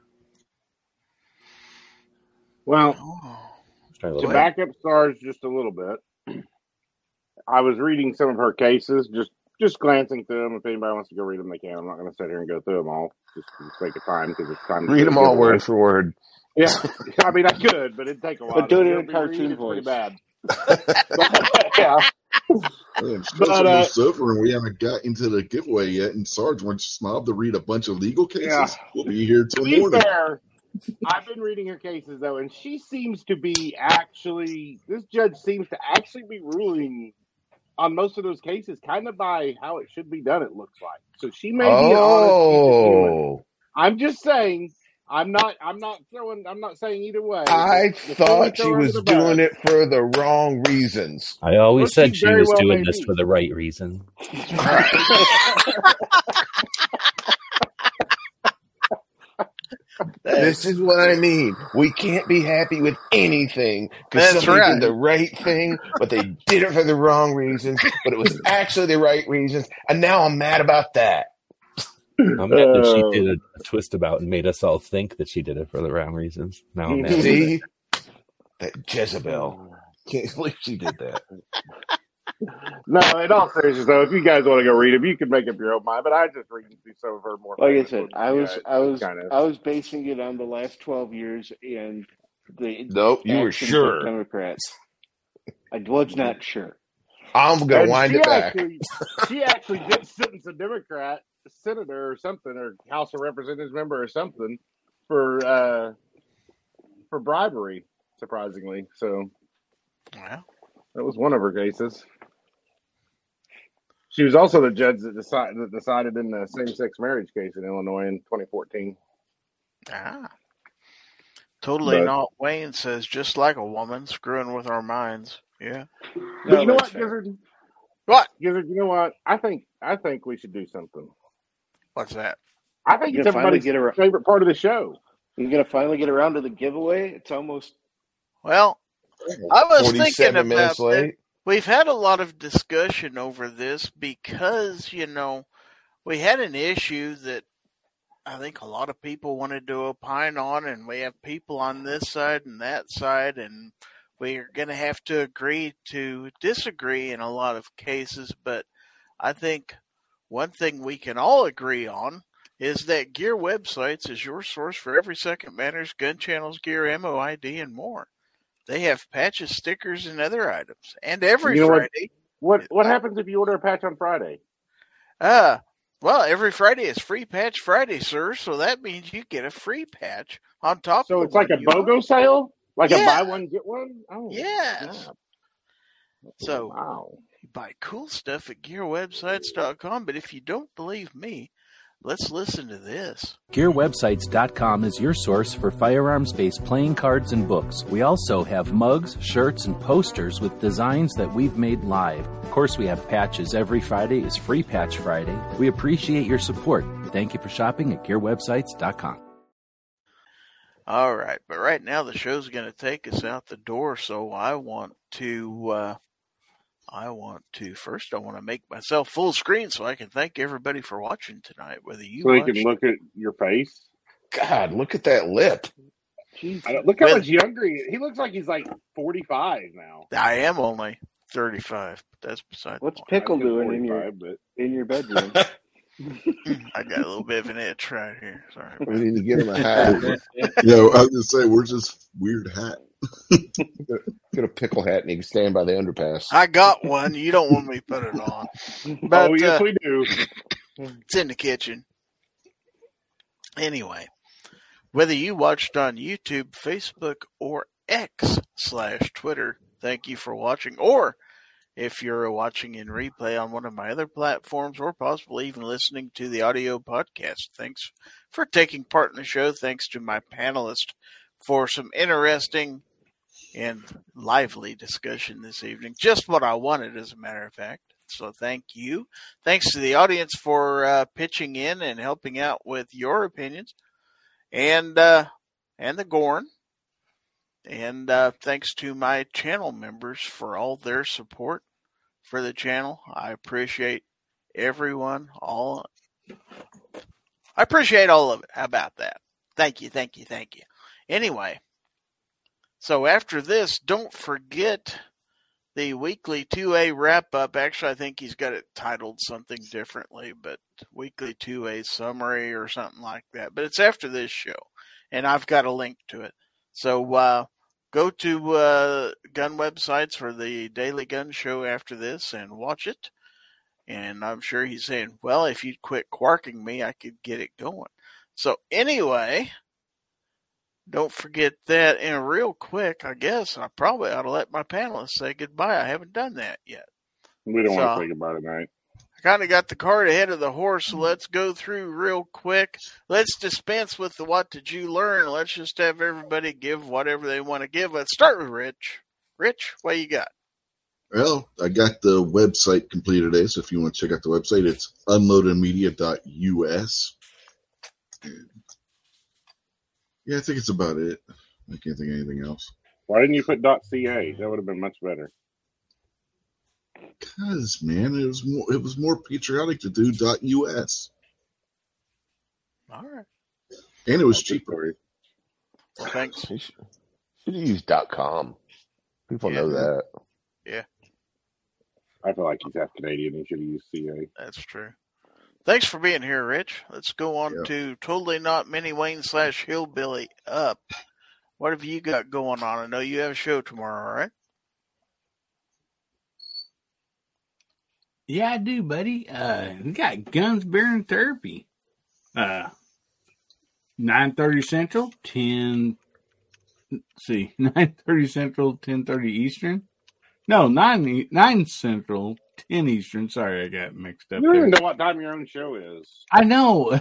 Well, to back up SARS just a little bit, I was reading some of her cases, just glancing through them. If anybody wants to go read them, they can. I'm not going to sit here and go through them all just for the sake of time, because it's time to read them all word for word. Yeah, I mean, I could, but it'd take a while. But do it in a cartoon voice. Pretty bad. Yeah. And we haven't got into the giveaway yet, and Sarge wants Smob to read a bunch of legal cases. Yeah. We'll be here till morning. Fair, I've been reading her cases, though, and she seems to be this judge seems to actually be ruling on most of those cases kind of by how it should be done, it looks like. So she may be an honest. I'm just saying, I'm not saying either way. I thought she was doing it for the wrong reasons. I always said she was doing this for the right reason. This is what I mean. We can't be happy with anything because somebody did the right thing, but they did it for the wrong reasons, but it was actually the right reasons, and now I'm mad about that. I'm mad that she did a twist about and made us all think that she did it for the wrong reasons. Now I'm mad. See? That Jezebel. Can't believe she did that. No, in all seriousness, though, if you guys want to go read them, you can make up your own mind. But I just read some of her more. Like I said, I was basing it on the last 12 years and the. Nope, you were sure. Democrats. I was not sure. I'm going to wind it back. She actually did sentence a Democrat senator or something, or House of Representatives member or something for bribery. Surprisingly, so. Wow. That was one of her cases. She was also the judge that decided in the same-sex marriage case in Illinois in 2014. Totally not. Wayne says, just like a woman, screwing with our minds. Yeah. But you know what, Gizzard? What? Gizzard, you know what? I think we should do something. What's that? I think it's everybody's favorite part of the show. You're going to finally get around to the giveaway? It's almost... Well... I was thinking about it. We've had a lot of discussion over this because, we had an issue that I think a lot of people wanted to opine on, and we have people on this side and that side, and we're going to have to agree to disagree in a lot of cases. But I think one thing we can all agree on is that Gear Websites is your source for every Second Matters, gun channels, gear, ammo, ID, and more. They have patches, stickers, and other items. And every Friday. What happens if you order a patch on Friday? Well, every Friday is Free Patch Friday, sir. So that means you get a free patch on top. So it's like a BOGO sale? Like a buy one, get one? Oh, yes. Yeah. So you buy cool stuff at GearWebsites.com. But if you don't believe me, let's listen to this. GearWebsites.com is your source for firearms-based playing cards and books. We also have mugs, shirts, and posters with designs that we've made live. Of course, we have patches. Every Friday is Free Patch Friday. We appreciate your support. Thank you for shopping at GearWebsites.com. All right, but right now the show's going to take us out the door, so I want to I want to make myself full screen so I can thank everybody for watching tonight. Whether you so you can look at your face. God, look at that lip. Look how much younger he is. He looks like he's like 45 now. I am only 35. But that's beside What's the point. Pickle doing in your bedroom? I got a little bit of an itch right here. Sorry. We need to get him a hat. Yeah, I was going to say, we're just weird hat. Get a pickle hat and he can stand by the underpass. I got one. You don't want me to put it on. But, oh, yes, we do. It's in the kitchen. Anyway, whether you watched on YouTube, Facebook, or X/Twitter, thank you for watching. Or if you're watching in replay on one of my other platforms, or possibly even listening to the audio podcast, thanks for taking part in the show. Thanks to my panelists for some interesting and lively discussion this evening. Just what I wanted, as a matter of fact. So thank you. Thanks to the audience for pitching in and helping out with your opinions, and the Gorn. And thanks to my channel members for all their support for the channel. I appreciate everyone. I appreciate all of it. How about that? Thank you. Anyway, so after this, don't forget the weekly 2A wrap-up. Actually, I think he's got it titled something differently, but weekly 2A summary or something like that. But it's after this show, and I've got a link to it. So go to gun websites for the Daily Gun Show after this and watch it. And I'm sure he's saying, well, if you'd quit quarking me, I could get it going. So anyway, don't forget that. And real quick, I guess I probably ought to let my panelists say goodbye. I haven't done that yet. We don't want to say goodbye tonight. I kind of got the cart ahead of the horse, so let's go through real quick. Let's dispense with the what did you learn. Let's just have everybody give whatever they want to give. Let's start with Rich. Rich, what you got? Well, I got the website completed today, so if you want to check out the website, it's unloadedmedia.us. Yeah, I think it's about it. I can't think of anything else. Why didn't you put .ca? That would have been much better. Because, man, it was more patriotic to do .us. All right. And it was cheaper. Well, thanks. You should use .com. People know that. Yeah. I feel like he's half Canadian. He should have used CA. That's true. Thanks for being here, Rich. Let's go on to Totally Not Mini Wayne / Hillbilly Up. What have you got going on? I know you have a show tomorrow, right? Yeah, I do, buddy. We got Guns, Beer, and Therapy. 9:30 Central, 9:30 Central, 10:30 Eastern. No, 9 Central, 10 Eastern. Sorry, I got mixed up. You don't there. even know what time your own show is. I know.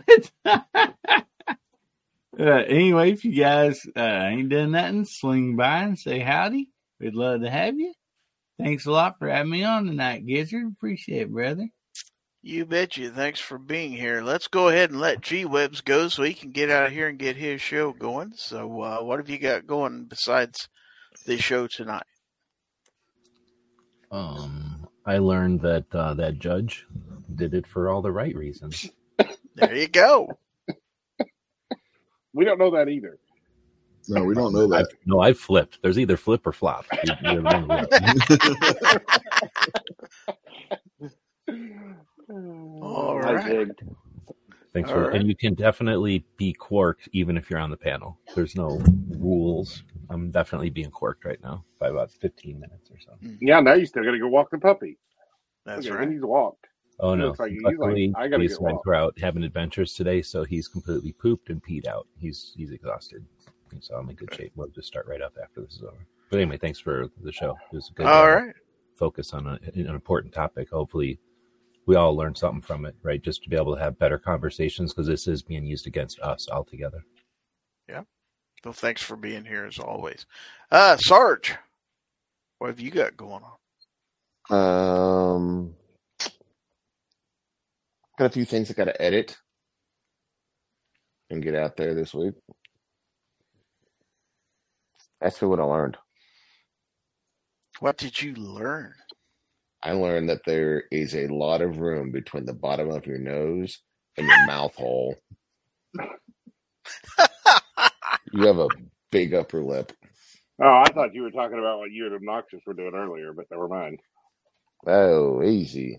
Anyway, if you guys ain't done nothing, swing by and say howdy. We'd love to have you. Thanks a lot for having me on tonight, Gizzard. Appreciate it, brother. You betcha. Thanks for being here. Let's go ahead and let G-Webs go so he can get out of here and get his show going. So what have you got going besides the show tonight? I learned that that judge did it for all the right reasons. There you go. We don't know that either. No, we don't know that. I've flipped. There's either flip or flop. All right. Thanks for and you can definitely be quarked even if you're on the panel. There's no rules. I'm definitely being quarked right now by about 15 minutes or so. Yeah, now you still got to go walk the puppy. That's okay, right. He's walked. Oh no! Luckily, I got to get walked. We're out having adventures today, so he's completely pooped and peed out. He's exhausted, so I'm in good shape. We'll just start right up after this is over. But anyway, thanks for the show. It was a good. All right. Focus on an important topic. Hopefully, we all learn something from it, right? Just to be able to have better conversations because this is being used against us altogether. Yeah. Well, thanks for being here as always. Sarge, what have you got going on? Got a few things I got to edit and get out there this week. That's what I learned. What did you learn? I learned that there is a lot of room between the bottom of your nose and your mouth hole. You have a big upper lip. Oh, I thought you were talking about what you and Obnoxious were doing earlier, but never mind. Oh, easy.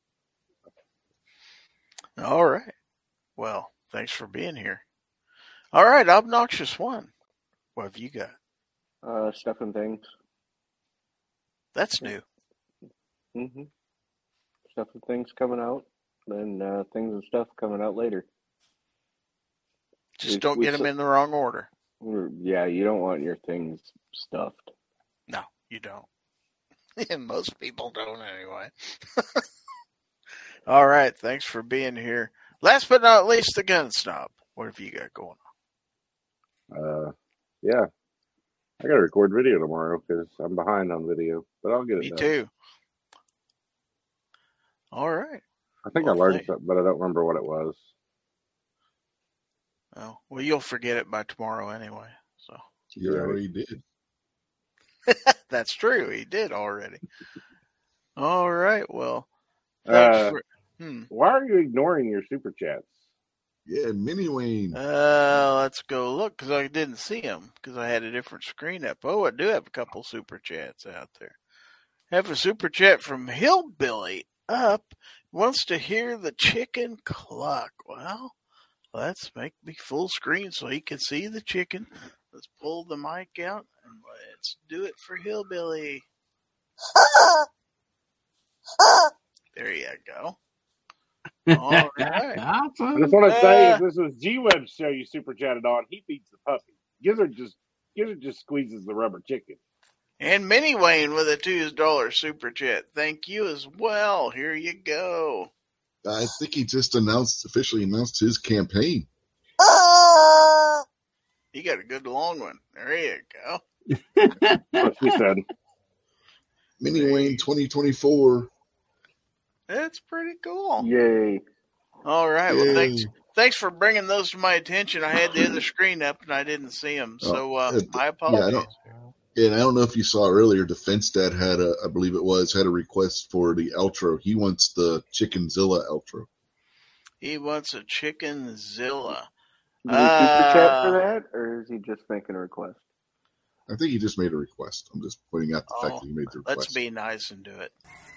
All right. Well, thanks for being here. All right, Obnoxious One. What have you got? Stuff and things. That's new. Mm-hmm. Stuff and things coming out, then things and stuff coming out later. Just don't get them in the wrong order. Yeah, you don't want your things stuffed. No, you don't. And most people don't anyway. All right, thanks for being here. Last but not least, the Gun Snob. What have you got going on? Yeah. I got to record video tomorrow because I'm behind on video, but I'll get it done. Me too. All right. I think I learned something, but I don't remember what it was. Oh, well, you'll forget it by tomorrow anyway. So you already did. That's true. He did already. All right. Well, why are you ignoring your super chats? Yeah, Mini Wayne. Let's go look because I didn't see him because I had a different screen up. Oh, I do have a couple super chats out there. I have a super chat from Hillbilly Up. Wants to hear the chicken cluck. Well, let's make me full screen so he can see the chicken. Let's pull the mic out and let's do it for Hillbilly. There you go. All right. I just want to say, if this was G-Web's show you super chatted on, he feeds the puppy. Gizzard just squeezes the rubber chicken. And Mini Wayne with a $2 super chat. Thank you as well. Here you go. I think he just officially announced his campaign. He got a good long one. There you go. What she said. Mini Wayne 2024. That's pretty cool. Yay. All right. Well, thanks for bringing those to my attention. I had the other screen up and I didn't see them. So I apologize. Yeah, and I don't know if you saw earlier, Defense Dad had a request for the outro. He wants the Chickenzilla outro. He wants a Chickenzilla. Did he super chat for that, or is he just making a request? I think he just made a request. I'm just pointing out the fact that he made the request. Let's be nice and do it.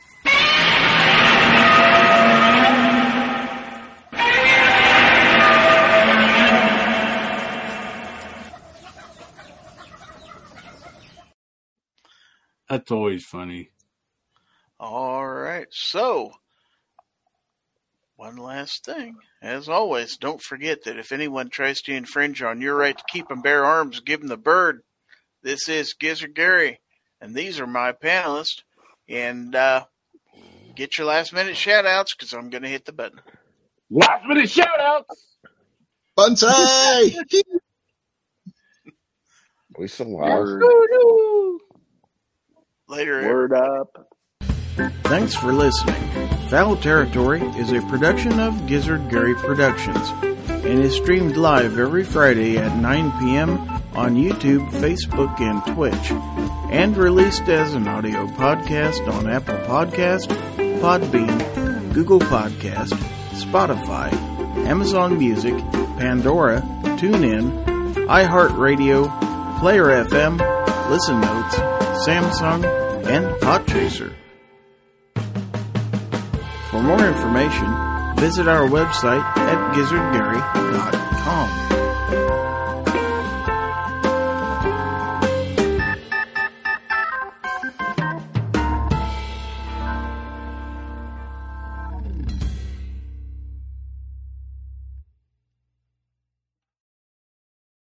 That's always funny. All right. So, one last thing. As always, don't forget that if anyone tries to infringe on your right to keep and bear arms, give them the bird. This is Gizzard Gary, and these are my panelists. And get your last-minute shout-outs, because I'm going to hit the button. Last-minute shout-outs! Bonsai! We still live. Later. Word up. Thanks for listening. Foul Territory is a production of Gizzard Gary Productions and is streamed live every Friday at 9 p.m. on YouTube, Facebook, and Twitch, and released as an audio podcast on Apple Podcast, Podbean, Google Podcast, Spotify, Amazon Music, Pandora, TuneIn, iHeartRadio, Player FM, Listen Notes, Samsung, and Podchaser. For more information, visit our website at gizzardgary.com.